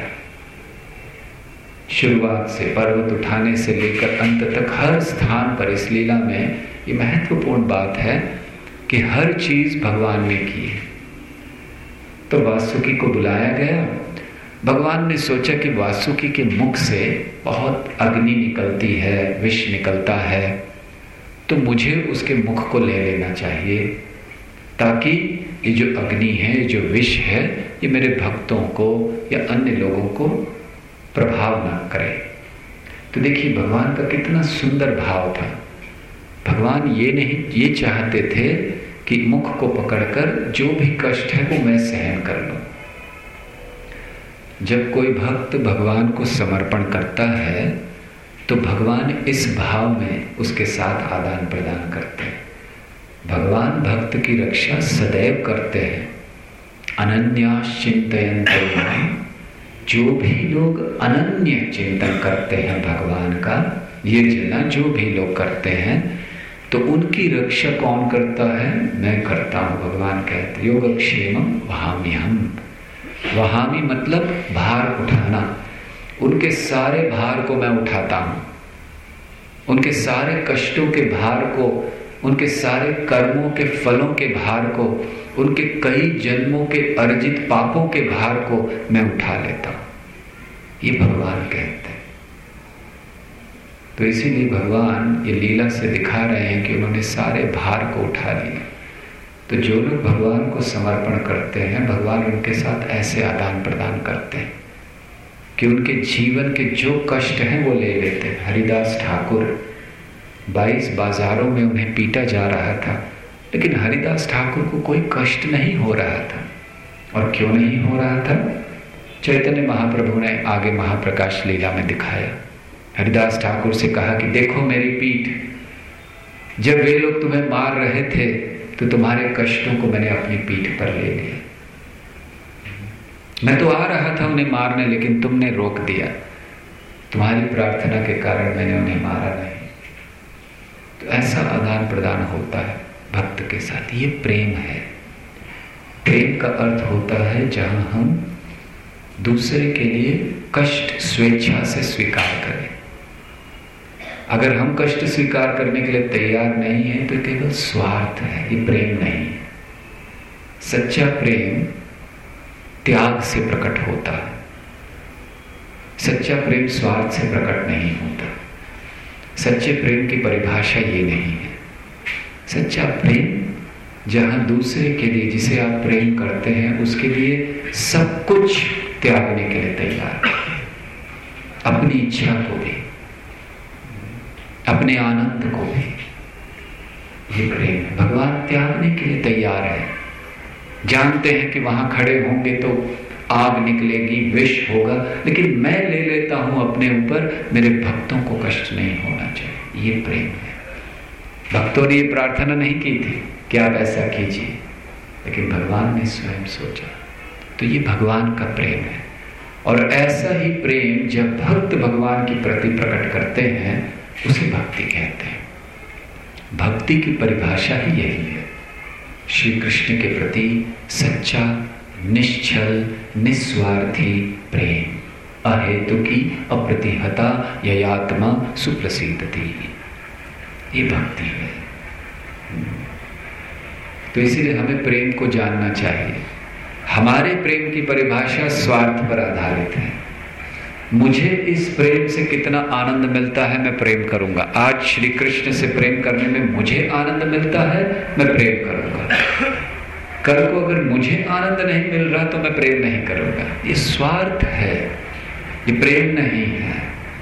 शुरुआत से, पर्वत उठाने से लेकर अंत तक, हर स्थान पर इस लीला में ये महत्वपूर्ण बात है कि हर चीज भगवान ने की है। तो वासुकी को बुलाया गया। भगवान ने सोचा कि वासुकी के मुख से बहुत अग्नि निकलती है, विष निकलता है, तो मुझे उसके मुख को ले लेना चाहिए, ताकि ये जो अग्नि है, जो विष है, ये मेरे भक्तों को या अन्य लोगों को प्रभाव ना करे। तो देखिए भगवान का कितना सुंदर भाव था। भगवान ये चाहते थे कि मुख को पकड़कर जो भी कष्ट है वो मैं सहन कर लूं। जब कोई भक्त भगवान को समर्पण करता है तो भगवान इस भाव में उसके साथ आदान प्रदान करते हैं। भगवान भक्त की रक्षा सदैव करते हैं। अनन्याश्चिन्तयन्तो, जो भी लोग अनन्य चिंतन करते हैं भगवान का, ये जना जो भी लोग करते हैं, तो उनकी रक्षा कौन करता है? मैं करता हूं। भगवान कहते योगक्षेमं वहाम्यहम्। वहामी मतलब भार उठाना। उनके सारे भार को मैं उठाता हूं, उनके सारे कष्टों के भार को, उनके सारे कर्मों के फलों के भार को, उनके कई जन्मों के अर्जित पापों के भार को मैं उठा लेता हूं। ये भगवान कहते हैं। तो इसीलिए भगवान ये लीला से दिखा रहे हैं कि उन्होंने सारे भार को उठा लिया। तो जो लोग भगवान को समर्पण करते हैं, भगवान उनके साथ ऐसे आदान प्रदान करते हैं कि उनके जीवन के जो कष्ट हैं वो ले लेते हैं। हरिदास ठाकुर 22 बाजारों में उन्हें पीटा जा रहा था, लेकिन हरिदास ठाकुर को कोई कष्ट नहीं हो रहा था। और क्यों नहीं हो रहा था? चैतन्य महाप्रभु ने आगे महाप्रकाश लीला में दिखाया। हरिदास ठाकुर से कहा कि देखो मेरी पीठ, जब वे लोग तुम्हें मार रहे थे तो तुम्हारे कष्टों को मैंने अपनी पीठ पर ले लिया। मैं तो आ रहा था उन्हें मारने, लेकिन तुमने रोक दिया। तुम्हारी प्रार्थना के कारण मैंने उन्हें मारा नहीं। तो ऐसा आदान प्रदान होता है भक्त के साथ। ये प्रेम है। प्रेम का अर्थ होता है जहां हम दूसरे के लिए कष्ट स्वेच्छा से स्वीकार करें। अगर हम कष्ट स्वीकार करने के लिए तैयार नहीं है तो केवल स्वार्थ है, ये प्रेम नहीं है। सच्चा प्रेम त्याग से प्रकट होता है। सच्चा प्रेम स्वार्थ से प्रकट नहीं होता। सच्चे प्रेम की परिभाषा ये नहीं है। सच्चा प्रेम जहां दूसरे के लिए, जिसे आप प्रेम करते हैं, उसके लिए सब कुछ त्यागने के लिए तैयार है। अपनी इच्छा को भी, अपने आनंद को भी। ये प्रेम है। भगवान त्यागने के लिए तैयार है। जानते हैं कि वहां खड़े होंगे तो आग निकलेगी, विष होगा, लेकिन मैं ले लेता हूं अपने ऊपर, मेरे भक्तों को कष्ट नहीं होना चाहिए। ये प्रेम है। भक्तों ने ये प्रार्थना नहीं की थी कि आप ऐसा कीजिए, लेकिन भगवान ने स्वयं सोचा। तो ये भगवान का प्रेम है। और ऐसा ही प्रेम जब भक्त भगवान की प्रति प्रकट करते हैं उसे भक्ति कहते हैं। भक्ति की परिभाषा ही यही है। श्री कृष्ण के प्रति सच्चा, निश्चल, निस्वार्थी प्रेम। अहेतुकी अप्रतिहता ययात्मा सुप्रसिद्धति, ये भक्ति है। तो इसीलिए हमें प्रेम को जानना चाहिए। हमारे प्रेम की परिभाषा स्वार्थ पर आधारित है। मुझे इस प्रेम से कितना आनंद मिलता है, मैं प्रेम करूंगा। आज श्री कृष्ण से प्रेम करने में मुझे आनंद मिलता है, मैं प्रेम करूंगा। कल को अगर मुझे आनंद नहीं मिल रहा तो मैं प्रेम नहीं करूंगा। ये स्वार्थ है, ये प्रेम नहीं है।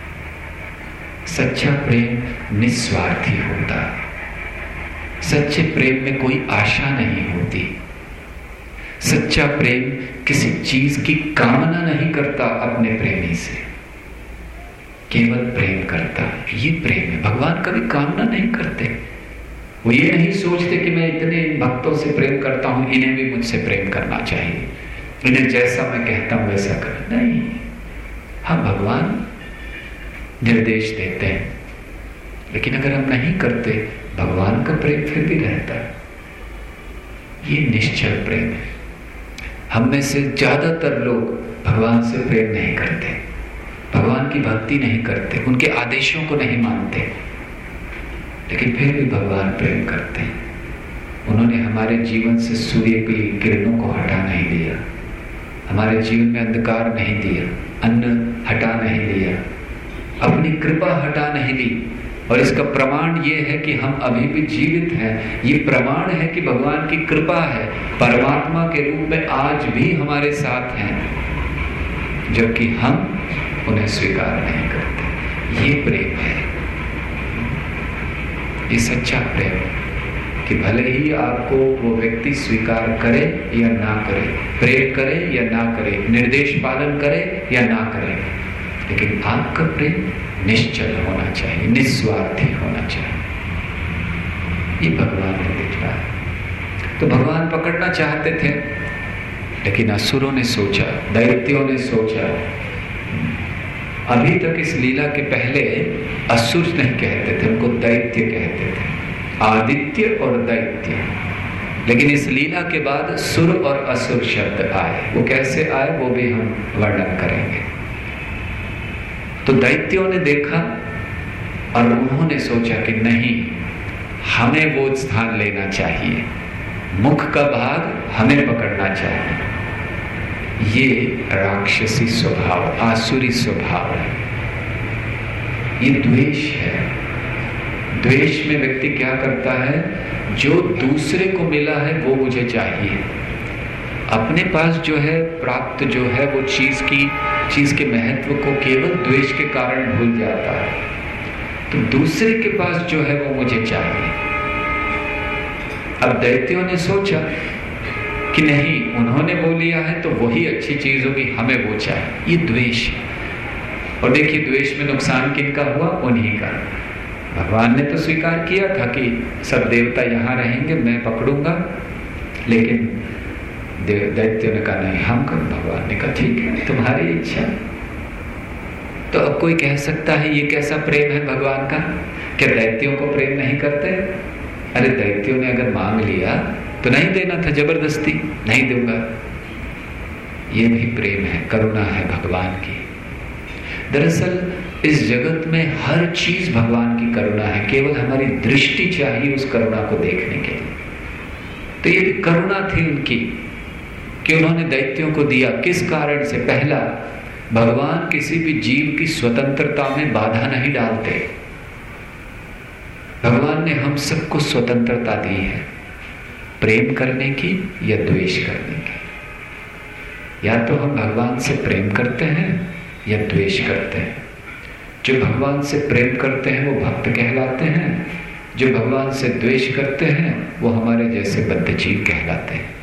सच्चा प्रेम निस्वार्थी होता है। सच्चे प्रेम में कोई आशा नहीं होती। सच्चा प्रेम किसी चीज की कामना नहीं करता अपने प्रेमी से, केवल प्रेम करता है। ये प्रेम है। भगवान कभी कामना नहीं करते। वो ये नहीं सोचते कि मैं इतने भक्तों से प्रेम करता हूं, इन्हें भी मुझसे प्रेम करना चाहिए, इन्हें जैसा मैं कहता हूं वैसा करना। नहीं। हाँ, भगवान निर्देश देते हैं, लेकिन अगर हम नहीं करते, भगवान का प्रेम फिर भी रहता है। ये निश्चल प्रेम है। हम में से ज्यादातर लोग भगवान से प्रेम नहीं करते, भगवान की भक्ति नहीं करते, उनके आदेशों को नहीं मानते, लेकिन फिर भी भगवान प्रेम करते हैं। उन्होंने हमारे जीवन से सूर्य की किरणों को हटा नहीं दिया, हमारे जीवन में अंधकार नहीं दिया, अन्न हटा नहीं दिया, अपनी कृपा हटा नहीं दी। और इसका प्रमाण ये है कि हम अभी भी जीवित हैं। ये प्रमाण है कि भगवान की कृपा है, परमात्मा के रूप में आज भी हमारे साथ हैं, जबकि हम उन्हें स्वीकार नहीं करते। ये प्रेम है, ये सच्चा प्रेम, कि भले ही आपको वो व्यक्ति स्वीकार करे या ना करे, प्रेम करे या ना करे, निर्देश पालन करे या ना करे, लेकिन आपका प्रेम निश्चल होना चाहिए, निस्वार्थी होना चाहिए। ये भगवान ने दिखा है। तो भगवान पकड़ना चाहते थे, लेकिन असुरों ने सोचा, दैत्यों ने सोचा। अभी तक इस लीला के पहले असुर नहीं कहते थे, उनको दैत्य कहते थे, आदित्य और दैत्य। लेकिन इस लीला के बाद सुर और असुर शब्द आए। वो कैसे आए वो भी हम वर्णन करेंगे। तो दैत्यों ने देखा और उन्होंने सोचा कि नहीं, हमें वो स्थान लेना चाहिए, मुख का भाग हमें पकड़ना चाहिए। ये राक्षसी स्वभाव, आसुरी स्वभाव है, ये द्वेष है। द्वेष में व्यक्ति क्या करता है, जो दूसरे को मिला है वो मुझे चाहिए। अपने पास जो है प्राप्त जो है वो चीज के महत्व को केवल द्वेष के कारण भूल जाता है। तो दूसरे के पास जो है वो मुझे चाहिए। अब दैत्यों ने सोचा कि नहीं, उन्होंने वो लिया है तो वही अच्छी चीज होगी, हमें वो चाहिए। ये द्वेष है। और देखिए द्वेष में नुकसान किनका हुआ, उन्हीं का। भगवान ने तो स्वीकार किया था कि सब देवता यहाँ रहेंगे, मैं पकड़ूंगा, लेकिन दैत्यों ने कहा नहीं, हम करो। भगवान ने कहा ठीक है, तुम्हारी इच्छा। तो अब कोई कह सकता है ये कैसा प्रेम है भगवान का, क्या दैत्यों को प्रेम नहीं करते? अरे दैत्यों ने अगर मांग लिया तो नहीं देना था, जबरदस्ती नहीं दूंगा। ये भी प्रेम है, करुणा है भगवान की। दरअसल इस जगत में हर चीज भगवान की करुणा है, केवल हमारी दृष्टि चाहिए उस करुणा को देखने के लिए। तो ये करुणा थी उनकी कि उन्होंने दैत्यों को दिया। किस कारण से? पहला, भगवान किसी भी जीव की स्वतंत्रता में बाधा नहीं डालते। भगवान ने हम सबको स्वतंत्रता दी है, प्रेम करने की या द्वेष करने की। या तो हम भगवान से प्रेम करते हैं या द्वेष करते हैं। जो भगवान से प्रेम करते हैं वो भक्त कहलाते हैं, जो भगवान से द्वेष करते हैं वो हमारे जैसे बद्ध जीव कहलाते हैं।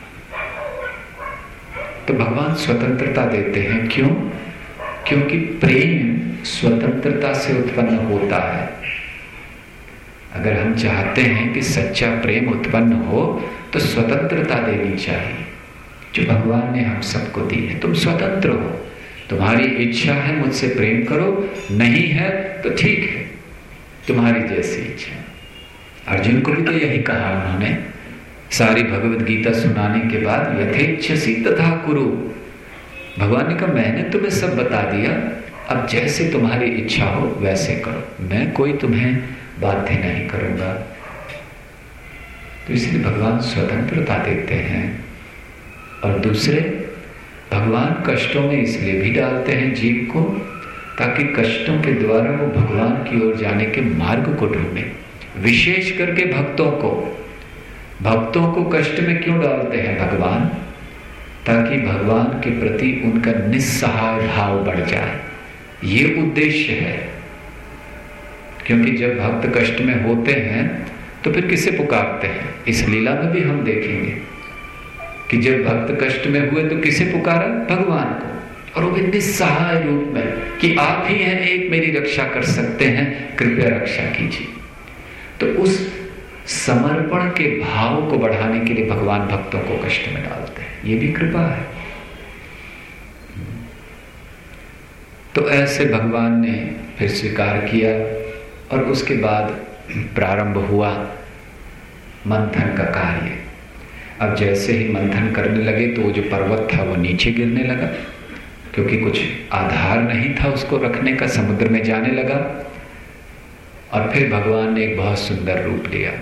तो भगवान स्वतंत्रता देते हैं। क्यों? क्योंकि प्रेम स्वतंत्रता से उत्पन्न होता है। अगर हम चाहते हैं कि सच्चा प्रेम उत्पन्न हो तो स्वतंत्रता देनी चाहिए, जो भगवान ने हम सबको दी है। तुम स्वतंत्र हो, तुम्हारी इच्छा है मुझसे प्रेम करो, नहीं है तो ठीक है, तुम्हारी जैसी इच्छा। अर्जुन को भी तो यही कहा उन्होंने, सारी भगवत गीता सुनाने के बाद, यथेच्छसि तथा कुरु। भगवान ने कहा मैंने तुम्हें सब बता दिया, अब जैसे तुम्हारी इच्छा हो वैसे करो, मैं कोई तुम्हें बाध्य नहीं करूंगा। तो इसलिए भगवान स्वतंत्रता देते हैं। और दूसरे, भगवान कष्टों में इसलिए भी डालते हैं जीव को ताकि कष्टों के द्वारा वो भगवान की ओर जाने के मार्ग को ढूंढे। विशेष करके भक्तों को कष्ट में क्यों डालते हैं भगवान? ताकि भगवान के प्रति उनका निस्सहाय भाव बढ़ जाए। ये उद्देश्य है। क्योंकि जब भक्त कष्ट में होते हैं तो फिर किसे पुकारते हैं? इस लीला में भी हम देखेंगे कि जब भक्त कष्ट में हुए तो किसे पुकारा? भगवान को, और वो भी निस्सहाय रूप में कि आप ही हैं एक मेरी रक्षा कर सकते हैं, कृपया रक्षा कीजिए। तो उस समर्पण के भाव को बढ़ाने के लिए भगवान भक्तों को कष्ट में डालते हैं। ये भी कृपा है। तो ऐसे भगवान ने फिर स्वीकार किया और उसके बाद प्रारंभ हुआ मंथन का कार्य। अब जैसे ही मंथन करने लगे तो वो जो पर्वत था वो नीचे गिरने लगा, क्योंकि कुछ आधार नहीं था उसको रखने का, समुद्र में जाने लगा। और फिर भगवान ने एक बहुत सुंदर रूप लिया,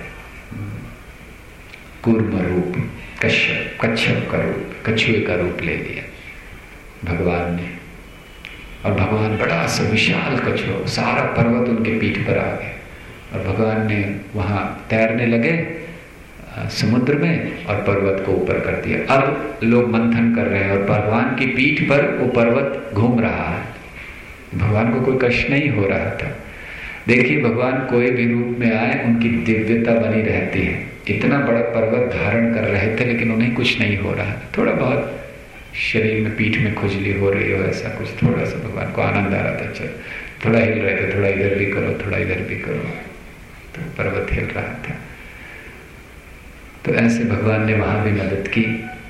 कूर्म रूप, कच्छप का रूप, कछुए का रूप ले लिया भगवान ने। और भगवान बड़ा सा विशाल कछुआ, सारा पर्वत उनके पीठ पर आ गया और भगवान ने वहाँ तैरने लगे समुद्र में और पर्वत को ऊपर कर दिया। अब लोग मंथन कर रहे हैं और भगवान की पीठ पर वो पर्वत घूम रहा है। भगवान को कोई कष्ट नहीं हो रहा था। देखिए भगवान कोई भी रूप में आए उनकी दिव्यता बनी रहती है। इतना बड़ा पर्वत धारण कर रहे थे लेकिन उन्हें कुछ नहीं हो रहा। थोड़ा बहुत शरीर में, पीठ में खुजली हो रही हो, ऐसा कुछ थोड़ा सा भगवान को आनंद आ रहा था। चल थोड़ा हिल रहे थे, थोड़ा इधर भी करो, थोड़ा इधर भी करो, तो पर्वत हिल रहा था। तो ऐसे भगवान ने वहां भी मदद की।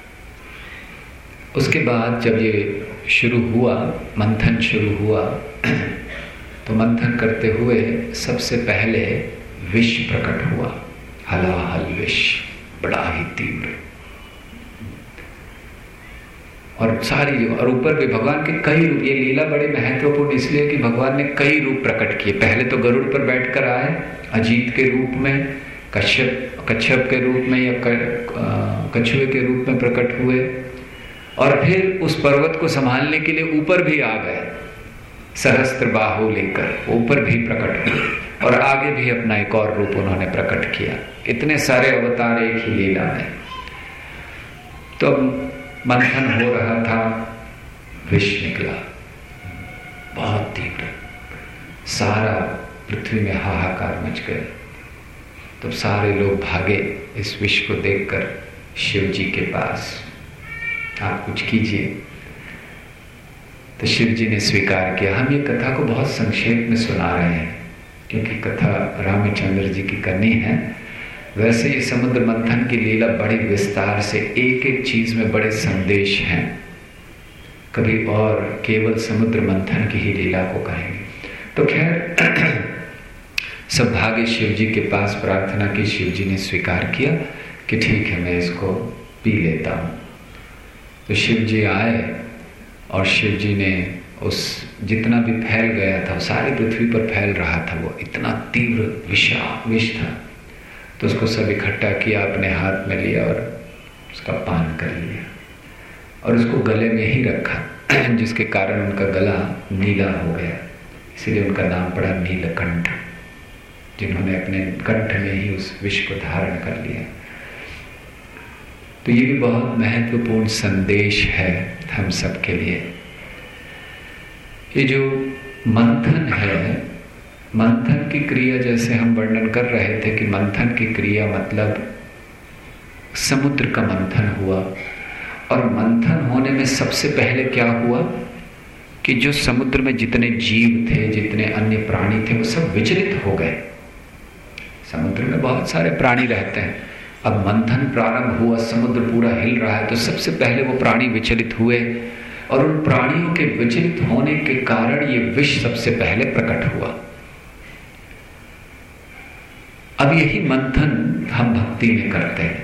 उसके बाद जब ये शुरू हुआ, मंथन शुरू हुआ, तो मंथन करते हुए सबसे पहले विष प्रकट हुआ। हलाहल विष, बड़ा ही तीव्र। और सारी, और ऊपर भी भगवान के कई रूप। ये लीला बड़ी महत्वपूर्ण इसलिए कि भगवान ने कई रूप प्रकट किए। पहले तो गरुड़ पर बैठकर आए, अजीत के रूप में, कच्छप के रूप में या कछुए के रूप में प्रकट हुए, और फिर उस पर्वत को संभालने के लिए ऊपर भी आ गए सहस्त्र बाहु लेकर, ऊपर भी प्रकट हुए, और आगे भी अपना एक और रूप उन्होंने प्रकट किया। इतने सारे अवतार एक ही लीला में। तो मंथन हो रहा था, विष निकला बहुत तीव्र, सारा पृथ्वी में हाहाकार मच गया। तो सारे लोग भागे इस विष को देखकर शिव जी के पास, आप कुछ कीजिए। तो शिव जी ने स्वीकार किया। हम ये कथा को बहुत संक्षेप में सुना रहे हैं क्योंकि कथा रामचंद्र जी की करनी है। वैसे ये समुद्र मंथन की लीला बड़ी विस्तार से, एक एक चीज में बड़े संदेश हैं। कभी और केवल समुद्र मंथन की ही लीला को कहेंगे। तो खैर सब भागे शिव जी के पास, प्रार्थना की, शिव जी ने स्वीकार किया कि ठीक है मैं इसको पी लेता हूँ। तो शिव जी आए और शिव जी ने उस जितना भी फैल गया था, सारी पृथ्वी पर फैल रहा था, वो इतना तीव्र विष था, तो उसको सब इकट्ठा किया, अपने हाथ में लिया और उसका पान कर लिया और उसको गले में ही रखा, जिसके कारण उनका गला नीला हो गया। इसीलिए उनका नाम पड़ा नीलकंठ, जिन्होंने अपने कंठ में ही उस विष को धारण कर लिया। तो ये भी बहुत महत्वपूर्ण संदेश है हम सब के लिए। ये जो मंथन है, मंथन की क्रिया, जैसे हम वर्णन कर रहे थे कि मंथन की क्रिया मतलब समुद्र का मंथन हुआ, और मंथन होने में सबसे पहले क्या हुआ कि जो समुद्र में जितने जीव थे, जितने अन्य प्राणी थे, वो सब विचलित हो गए। समुद्र में बहुत सारे प्राणी रहते हैं। अब मंथन प्रारंभ हुआ, समुद्र पूरा हिल रहा है, तो सबसे पहले वो प्राणी विचलित हुए, और उन प्राणियों के विचलित होने के कारण ये विष सबसे पहले प्रकट हुआ। अब यही मंथन हम भक्ति में करते हैं।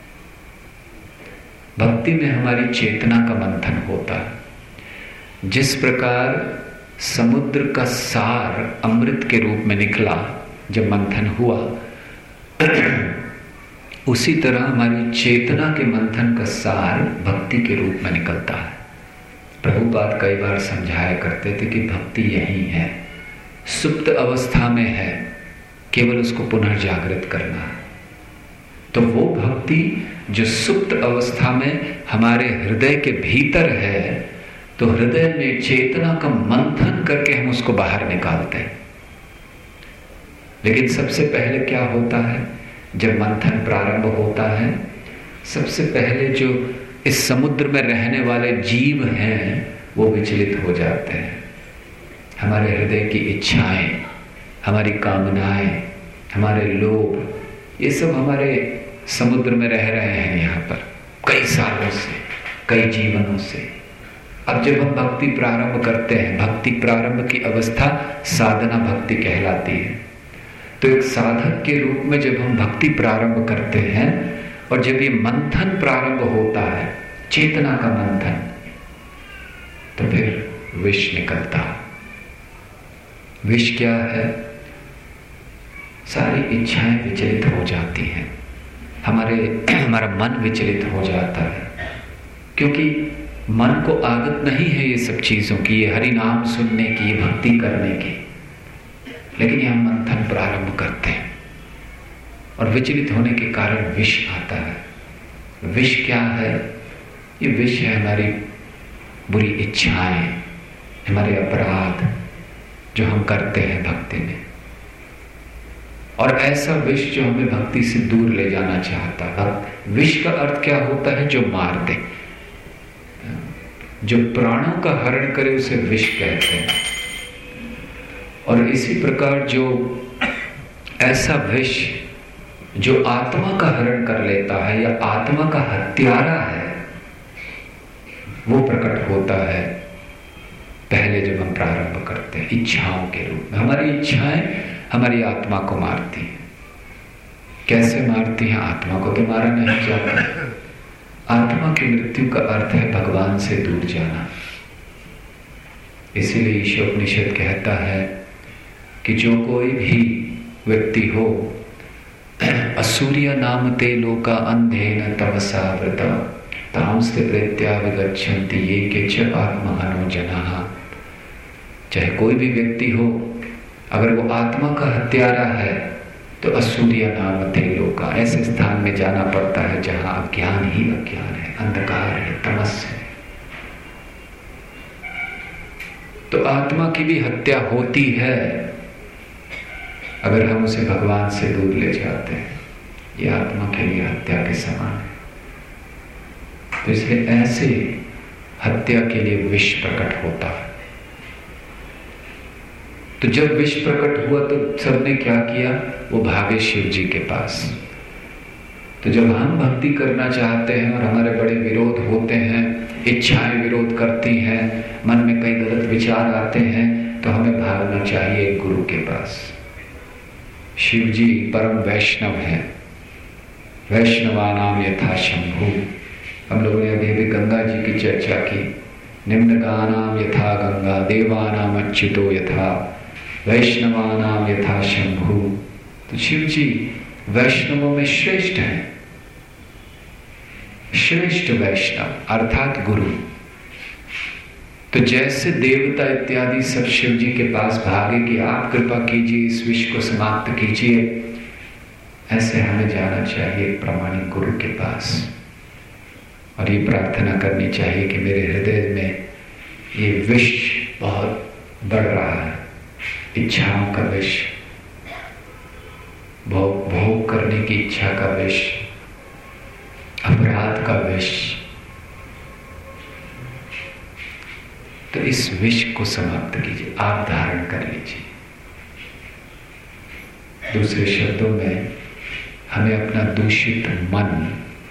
भक्ति में हमारी चेतना का मंथन होता है। जिस प्रकार समुद्र का सार अमृत के रूप में निकला जब मंथन हुआ, उसी तरह हमारी चेतना के मंथन का सार भक्ति के रूप में निकलता है। प्रभुपाद कई बार समझाया करते थे कि भक्ति यही है, सुप्त अवस्था में है, केवल उसको पुनर्जागृत करना है। तो वो भक्ति जो सुप्त अवस्था में हमारे हृदय के भीतर है, तो हृदय में चेतना का मंथन करके हम उसको बाहर निकालते हैं। लेकिन सबसे पहले क्या होता है जब मंथन प्रारंभ होता है? सबसे पहले जो इस समुद्र में रहने वाले जीव हैं वो विचलित हो जाते हैं। हमारे हृदय की इच्छाएं, हमारी कामनाएं, हमारे लोभ, ये सब हमारे समुद्र में रह रहे हैं यहाँ पर कई सालों से, कई जीवनों से। अब जब हम भक्ति प्रारंभ करते हैं, भक्ति प्रारंभ की अवस्था साधना भक्ति कहलाती है। तो एक साधक के रूप में जब हम भक्ति प्रारंभ करते हैं और जब ये मंथन प्रारंभ होता है, चेतना का मंथन, तो फिर विष निकलता है। विष क्या है? सारी इच्छाएं विचलित हो जाती हैं, हमारा मन विचलित हो जाता है, क्योंकि मन को आदत नहीं है ये सब चीजों की, ये हरि नाम सुनने की, ये भक्ति करने की। लेकिन ये हम मंथन प्रारंभ करते हैं और विचलित होने के कारण विष आता है। विष क्या है? ये विष है हमारी बुरी इच्छाएं, हमारे अपराध जो हम करते हैं भक्ति में, और ऐसा विष जो हमें भक्ति से दूर ले जाना चाहता है। विष का अर्थ क्या होता है? जो मार दे, जो प्राणों का हरण करे उसे विष कहते हैं। और इसी प्रकार जो ऐसा विष जो आत्मा का हरण कर लेता है या आत्मा का हत्यारा है, वो प्रकट होता है पहले जब हम प्रारंभ करते हैं इच्छाओं के रूप में। हमारी इच्छाएं हमारी आत्मा को मारती हैं। कैसे मारती हैं? आत्मा को तो मारा नहीं जाता, आत्मा की मृत्यु का अर्थ है भगवान से दूर जाना। इसीलिए ईशोपनिषद कहता है कि जो कोई भी व्यक्ति हो, असूर्य नाम ते लोका अंधेन तमसा वृता तांस्ते प्रेत्या विगच्छन्ति ये केच आत्महनो जनाः। चाहे कोई भी व्यक्ति हो, अगर वो आत्मा का हत्यारा है तो असूर्य नाम ते लोका, ऐसे स्थान में जाना पड़ता है जहां अज्ञान ही अज्ञान है, अंधकार है, तमस है। तो आत्मा की भी हत्या होती है अगर हम उसे भगवान से दूर ले जाते हैं। ये आत्मा के लिए हत्या के समान है। तो इसलिए ऐसे हत्या के लिए विष प्रकट होता है। तो जब विष प्रकट हुआ तो सबने क्या किया? वो भागे शिव जी के पास। तो जब हम भक्ति करना चाहते हैं और हमारे बड़े विरोध होते हैं, इच्छाएं विरोध करती हैं, मन में कई गलत विचार आते हैं, तो हमें भागना चाहिए एक गुरु के पास। शिव जी परम वैष्णव है, वैष्णवानाम यथा शंभु। हम लोगों ने अभी गंगा जी की चर्चा की। निम्न गानाम यथा गंगा, देवानाम अच्युतो यथा, वैष्णवानाम यथा शंभु। तो शिव जी वैष्णवों में श्रेष्ठ हैं, श्रेष्ठ वैष्णव अर्थात गुरु। तो जैसे देवता इत्यादि सब शिव जी के पास भागे कि आप कृपा कीजिए, इस विष को समाप्त कीजिए, ऐसे हमें जाना चाहिए प्रामाणिक गुरु के पास और ये प्रार्थना करनी चाहिए कि मेरे हृदय में ये विष बहुत बढ़ रहा है, इच्छाओं का विष, भोग करने की इच्छा का विष, अपराध का विष। तो इस विष को समाप्त कीजिए, आप धारण कर लीजिए। दूसरे शब्दों में हमें अपना दूषित मन,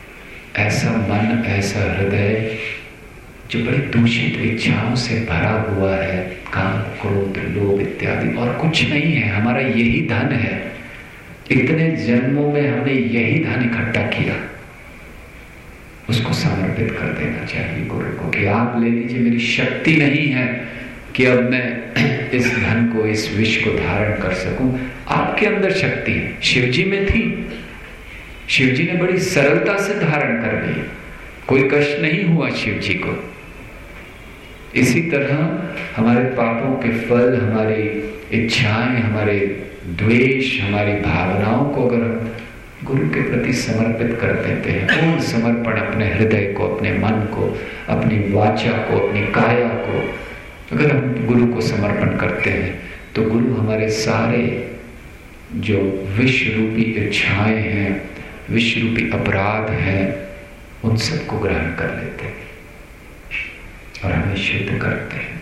ऐसा हृदय जो बड़ी दूषित इच्छाओं से भरा हुआ है, काम, क्रोध, लोभ इत्यादि, और कुछ नहीं है, हमारा यही धन है, इतने जन्मों में हमने यही धन इकट्ठा किया, उसको समर्पित कर देना चाहिए गुरु को कि आप ले लीजिए, मेरी शक्ति नहीं है कि अब मैं इस धन को, इस विष को धारण कर सकूं। आपके अंदर शक्ति है, शिव जी में थी, शिव जी ने बड़ी सरलता से धारण कर ली, कोई कष्ट नहीं हुआ शिव जी को। इसी तरह हमारे पापों के फल, हमारी इच्छाएं, हमारे द्वेष, हमारी भावनाओं को अगर हम गुरु के प्रति समर्पित कर देते हैं, पूर्ण समर्पण, अपने हृदय को, अपने मन को, अपनी वाचा को, अपनी काया को अगर हम गुरु को समर्पण करते हैं, तो गुरु हमारे सारे जो विष रूपी इच्छाएं हैं, विष रूपी अपराध हैं, उन सबको ग्रहण कर लेते हैं और हमें शुद्ध करते हैं।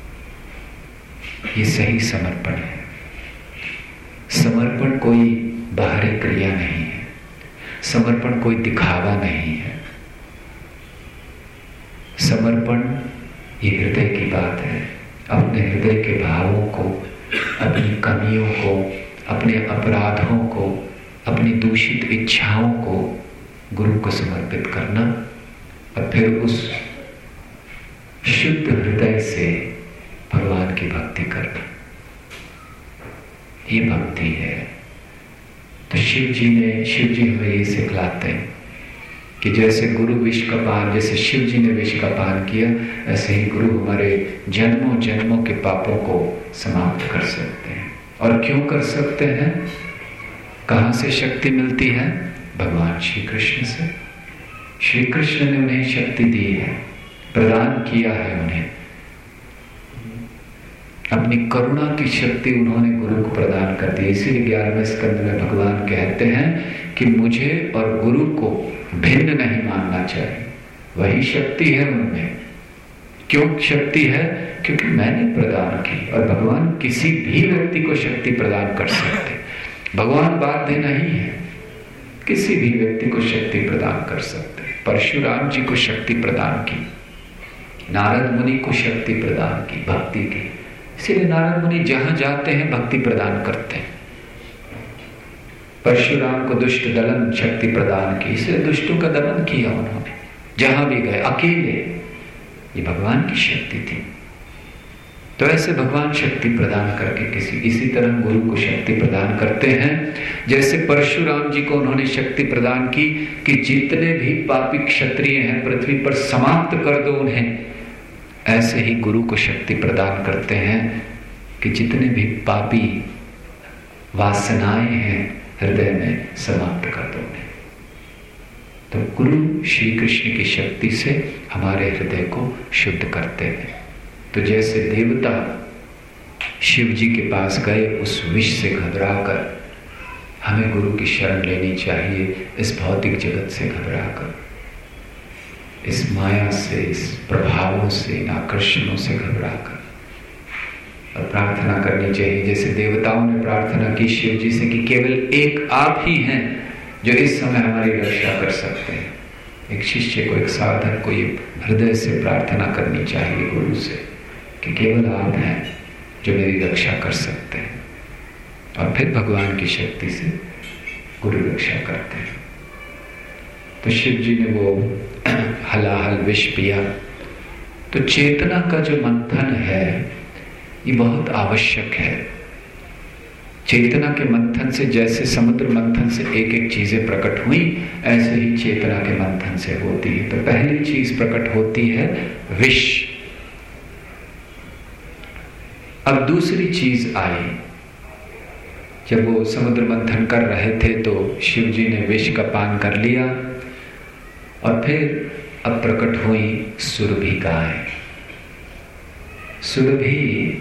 ये सही समर्पण है। समर्पण कोई बाहरी क्रिया नहीं है, समर्पण कोई दिखावा नहीं है। समर्पण ये हृदय की बात है। अपने हृदय के भावों को, अपनी कमियों को, अपने अपराधों को, अपनी दूषित इच्छाओं को गुरु को समर्पित करना और फिर उस शुद्ध हृदय से भगवान की भक्ति करना, ये भक्ति है। तो शिव जी हमें ये सिखलाते हैं कि जैसे गुरु विष का पान, जैसे शिव जी ने विष का पान किया, ऐसे ही गुरु हमारे जन्मों जन्मों के पापों को समाप्त कर सकते हैं। और क्यों कर सकते हैं? कहाँ से शक्ति मिलती है? भगवान श्री कृष्ण से। श्री कृष्ण ने उन्हें शक्ति दी है, प्रदान किया है उन्हें। अपनी करुणा की शक्ति उन्होंने गुरु को प्रदान कर दी। इसीलिए 11वें स्कंद में भगवान कहते हैं कि मुझे और गुरु को भिन्न नहीं मानना चाहिए, वही शक्ति है उनमें। क्यों शक्ति है? क्योंकि मैंने प्रदान की। और भगवान किसी भी व्यक्ति को शक्ति प्रदान कर सकते, भगवान बाध्य नहीं है, किसी भी व्यक्ति को शक्ति प्रदान कर सकते। परशुराम जी को शक्ति प्रदान की, नारद मुनि को शक्ति प्रदान की भक्ति की। इसीलिए नारद मुनि जहां जाते हैं भक्ति प्रदान करते हैं। परशुराम को दुष्ट दलन शक्ति प्रदान की, इसलिए दुष्टों का दलन किया उन्होंने। जहां भी गए अकेले, ये भगवान की शक्ति थी। तो ऐसे भगवान शक्ति प्रदान करके इसी तरह गुरु को शक्ति प्रदान करते हैं। जैसे परशुराम जी को उन्होंने शक्ति प्रदान की कि जितने भी पापी क्षत्रिय हैं पृथ्वी पर समाप्त कर दो उन्हें, ऐसे ही गुरु को शक्ति प्रदान करते हैं कि जितने भी पापी वासनाएं हैं हृदय में समाप्त कर दो उन्हें। तो गुरु श्री कृष्ण की शक्ति से हमारे हृदय को शुद्ध करते हैं। तो जैसे देवता शिव जी के पास गए उस विष से घबराकर, हमें गुरु की शरण लेनी चाहिए इस भौतिक जगत से घबराकर, इस माया से, इस प्रभावों से, इन आकर्षणों से घबराकर, और प्रार्थना करनी चाहिए जैसे देवताओं ने प्रार्थना की शिव जी से कि केवल एक आप ही हैं जो इस समय हमारी रक्षा कर सकते हैं। एक शिष्य को, एक साधक को ये हृदय से प्रार्थना करनी चाहिए गुरु से कि केवल आप हैं जो मेरी रक्षा कर सकते हैं। और फिर भगवान की शक्ति से गुरु रक्षा करते हैं। तो शिव जी ने वो हलाहल विष पिया। तो चेतना का जो मंथन है ये बहुत आवश्यक है। चेतना के मंथन से, जैसे समुद्र मंथन से एक एक चीजें प्रकट हुई, ऐसे ही चेतना के मंथन से होती है। तो पहली चीज प्रकट होती है विष। अब दूसरी चीज आई, जब वो समुद्र मंथन कर रहे थे तो शिव जी ने विष का पान कर लिया, और फिर अब प्रकट हुई सुरभि गाय। सुरभि,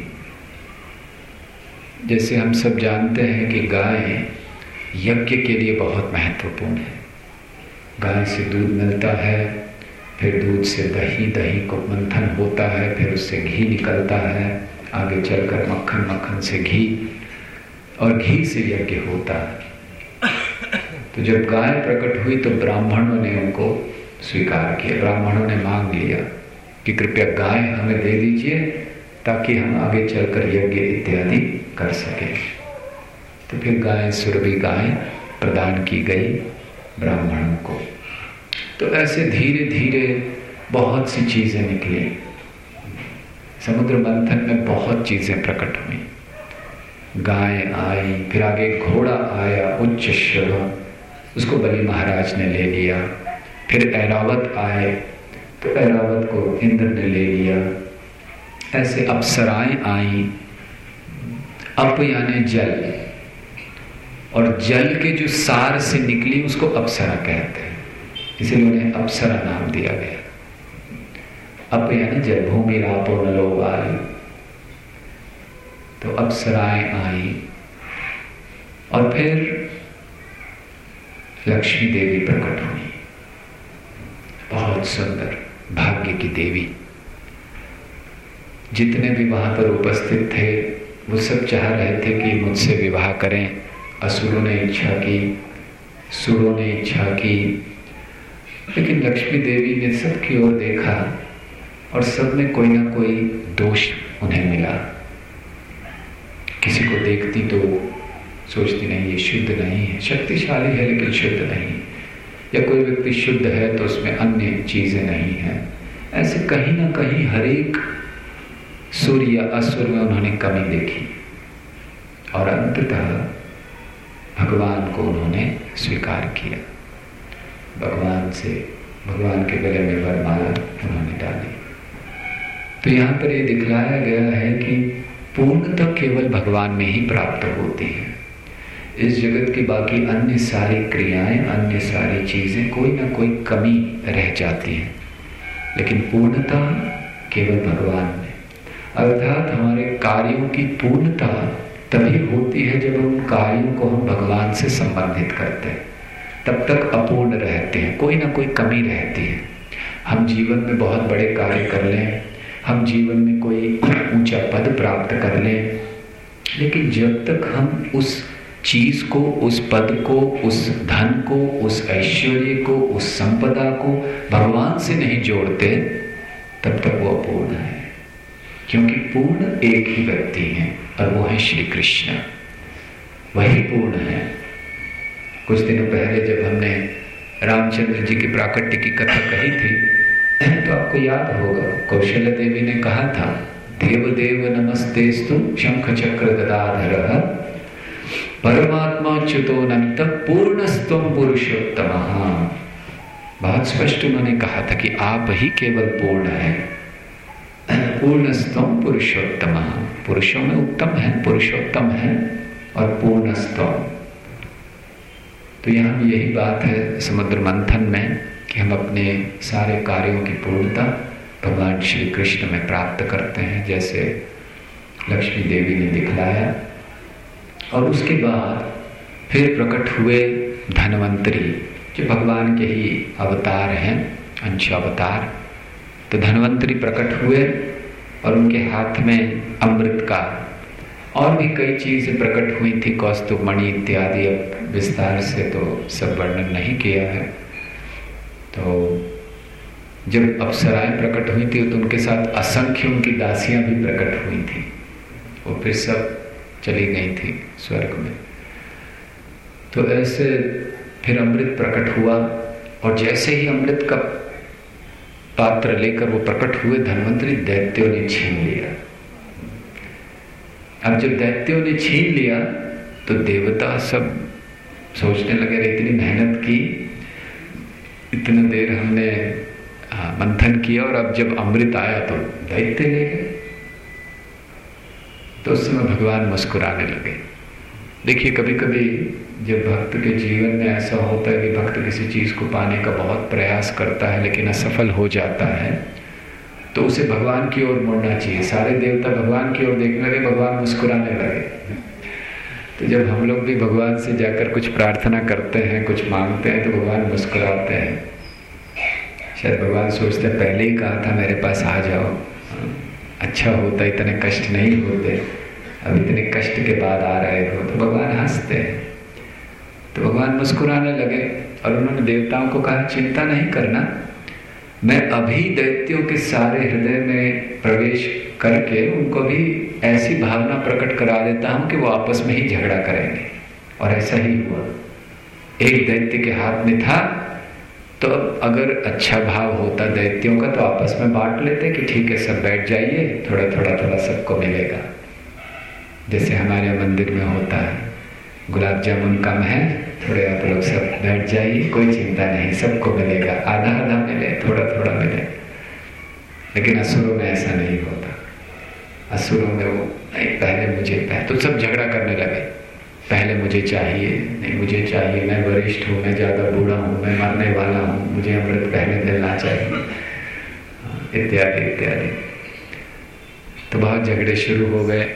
जैसे हम सब जानते हैं कि गाय यज्ञ के लिए बहुत महत्वपूर्ण है। गाय से दूध मिलता है, फिर दूध से दही, दही को मंथन होता है, फिर उससे घी निकलता है, आगे चलकर मक्खन, मक्खन से घी, और घी से यज्ञ होता है। तो जब गाय प्रकट हुई तो ब्राह्मणों ने उनको स्वीकार किया। ब्राह्मणों ने मांग लिया कि कृपया गाय हमें दे दीजिए ताकि हम आगे चलकर यज्ञ इत्यादि कर सकें। तो फिर गाय, सुरभि गाय प्रदान की गई ब्राह्मणों को। तो ऐसे धीरे धीरे बहुत सी चीजें निकली। समुद्र मंथन में बहुत चीजें प्रकट हुई। गाय आई, फिर आगे घोड़ा आया उच्च श्रवण, उसको बलि महाराज ने ले लिया। फिर ऐरावत आए तो ऐरावत को इंद्र ने ले लिया। ऐसे अप्सराएं आई। अप यानी जल, और जल के जो सार से निकली उसको अप्सरा कहते हैं, इसीलिए उन्हें अप्सरा नाम दिया गया। अप यानी जल, भूमि रापो नलो वायु। तो अप्सराएं आई, और फिर लक्ष्मी देवी प्रकट हुई, बहुत सुंदर, भाग्य की देवी। जितने भी वहां पर उपस्थित थे वो सब चाह रहे थे कि मुझसे विवाह करें। असुरों ने इच्छा की, सुरों ने इच्छा की, लेकिन लक्ष्मी देवी ने सबकी ओर देखा और सब में कोई ना कोई दोष उन्हें मिला। किसी को देखती तो सोचती नहीं ये शुद्ध नहीं है, शक्तिशाली है लेकिन शुद्ध नहीं, या कोई व्यक्ति शुद्ध है तो उसमें अन्य चीजें नहीं हैं। ऐसे कहीं ना कहीं हर एक सुर या असुर में उन्होंने कमी देखी, और अंततः भगवान को उन्होंने स्वीकार किया। भगवान के गले में वरमाला उन्होंने डाली। तो यहाँ पर ये दिखलाया गया है कि पूर्णता केवल भगवान में ही प्राप्त होती है। इस जगत की बाकी अन्य सारी क्रियाएं, अन्य सारी चीजें कोई ना कोई कमी रह जाती है, लेकिन पूर्णता केवल भगवान में। अर्थात हमारे कार्यों की पूर्णता तभी होती है जब उन कार्यों को हम भगवान से संबंधित करते हैं। तब तक अपूर्ण रहते हैं, कोई ना कोई कमी रहती है। हम जीवन में बहुत बड़े कार्य कर लें, हम जीवन में कोई ऊंचा पद प्राप्त कर लें, लेकिन जब तक हम उस चीज को, उस पद को, उस धन को, उस ऐश्वर्य को, उस संपदा को भगवान से नहीं जोड़ते, तब तक वो अपूर्ण है। क्योंकि पूर्ण एक ही व्यक्ति है और वो है श्री कृष्ण, वही पूर्ण है। कुछ दिनों पहले जब हमने रामचंद्र जी की प्राकट्य की कथा कही थी, तो आपको याद होगा कौशल्या देवी ने कहा था, देव देव नमस्तेस्तु शंख चक्र गदाधर परमात्मा च्युतोऽनंत पूर्णस्त्वं पुरुषोत्तमः। बहुत स्पष्ट उन्होंने कहा था कि आप ही केवल पूर्ण है। पूर्णस्त्वं पुरुषोत्तमः, पुरुषों में उत्तम है, पुरुषोत्तम है और पूर्णस्त्वं। तो यहाँ भी यही बात है समुद्र मंथन में कि हम अपने सारे कार्यों की पूर्णता भगवान श्री कृष्ण में प्राप्त करते हैं, जैसे लक्ष्मी देवी ने दिखलाया। और उसके बाद फिर प्रकट हुए धन्वंतरी, जो भगवान के ही अवतार हैं, अंश अवतार। तो धन्वंतरी प्रकट हुए और उनके हाथ में अमृत का और भी कई चीजें प्रकट हुई थी, कौस्तुभ मणि इत्यादि। अब विस्तार से तो सब वर्णन नहीं किया है। तो जब अप्सराएं प्रकट हुई थी तो उनके साथ असंख्य उनकी दासियां भी प्रकट हुई थी, वो फिर सब चली गई थी स्वर्ग में। तो ऐसे फिर अमृत प्रकट हुआ और जैसे ही अमृत का पात्र लेकर वो प्रकट हुए, धन्वंतरी दैत्यों ने छीन लिया। अब जब दैत्यों ने छीन लिया तो देवता सब सोचने लगे, इतनी मेहनत की, इतनी देर हमने मंथन किया और अब जब अमृत आया तो दैत्य ले गए। तो उस समय भगवान मुस्कुराने लगे। देखिए, कभी कभी जब भक्त के जीवन में ऐसा होता है कि भक्त किसी चीज को पाने का बहुत प्रयास करता है लेकिन असफल हो जाता है, तो उसे भगवान की ओर मुड़ना चाहिए। सारे देवता भगवान की ओर देखने लगे, भगवान मुस्कुराने लगे। तो जब हम लोग भी भगवान से जाकर कुछ प्रार्थना करते हैं, कुछ मांगते हैं, तो भगवान मुस्कुराते हैं। शायद भगवान सोचते हैं पहले ही कहा था मेरे पास आ जाओ, अच्छा होता, इतने कष्ट नहीं होते, अब इतने कष्ट के बाद आ रहे हो। तो भगवान हंसते हैं। तो भगवान मुस्कुराने लगे और उन्होंने देवताओं को कहा, चिंता नहीं करना, मैं अभी दैत्यों के सारे हृदय में प्रवेश करके उनको भी ऐसी भावना प्रकट करा देता हूं कि वो आपस में ही झगड़ा करेंगे। और ऐसा ही हुआ। एक दैत्य के हाथ में था, तो अब अगर अच्छा भाव होता दैत्यों का तो आपस में बांट लेते कि ठीक है सब बैठ जाइए, थोड़ा थोड़ा थोड़ा सबको मिलेगा। जैसे हमारे मंदिर में होता है, गुलाब जामुन कम है, थोड़े आप लोग सब बैठ जाइए, कोई चिंता नहीं, सबको मिलेगा, आधा आधा मिले, थोड़ा थोड़ा मिले। लेकिन असुरों में ऐसा नहीं होता। असुरों में वो नहीं, पहले मुझे, तो सब झगड़ा करने लगे, पहले मुझे चाहिए, नहीं मुझे चाहिए, मैं वरिष्ठ हूँ, मैं ज़्यादा बूढ़ा हूँ, मैं मरने वाला हूँ, मुझे अमृत पहले मिलना चाहिए, इत्यादि इत्यादि। तो बहुत झगड़े शुरू हो गए।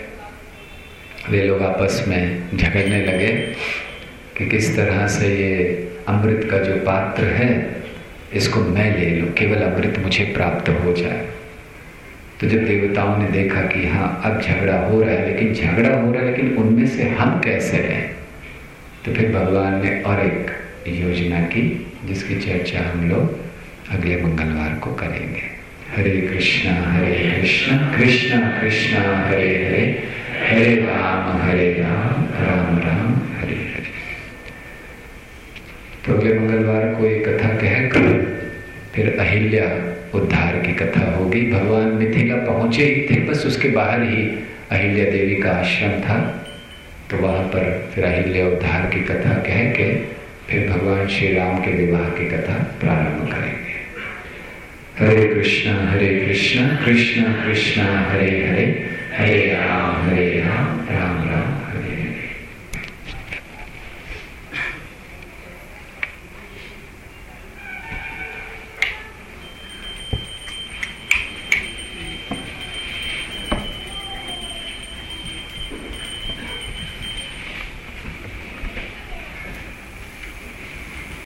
वे लोग आपस में झगड़ने लगे कि किस तरह से ये अमृत का जो पात्र है इसको मैं ले लूँ, केवल अमृत मुझे प्राप्त हो जाए। तो जब देवताओं ने देखा कि हाँ अब झगड़ा हो रहा है लेकिन उनमें से हम कैसे रहें, तो फिर भगवान ने और एक योजना की, जिसकी चर्चा हम लोग अगले मंगलवार को करेंगे। हरे कृष्णा कृष्णा कृष्णा हरे हरे, हरे राम राम राम हरे हरे। तो अगले मंगलवार को एक कथा कहकर फिर अहिल्या उद्धार की कथा होगी। भगवान मिथिला पहुंचे ही थे, बस उसके बाहर ही अहिल्या देवी का आश्रम था, तो वहां पर फिर अहिल्या उद्धार की कथा कह के फिर भगवान श्री राम के विवाह की कथा प्रारंभ करेंगे। हरे कृष्णा कृष्णा कृष्णा हरे हरे, हरे राम राम राम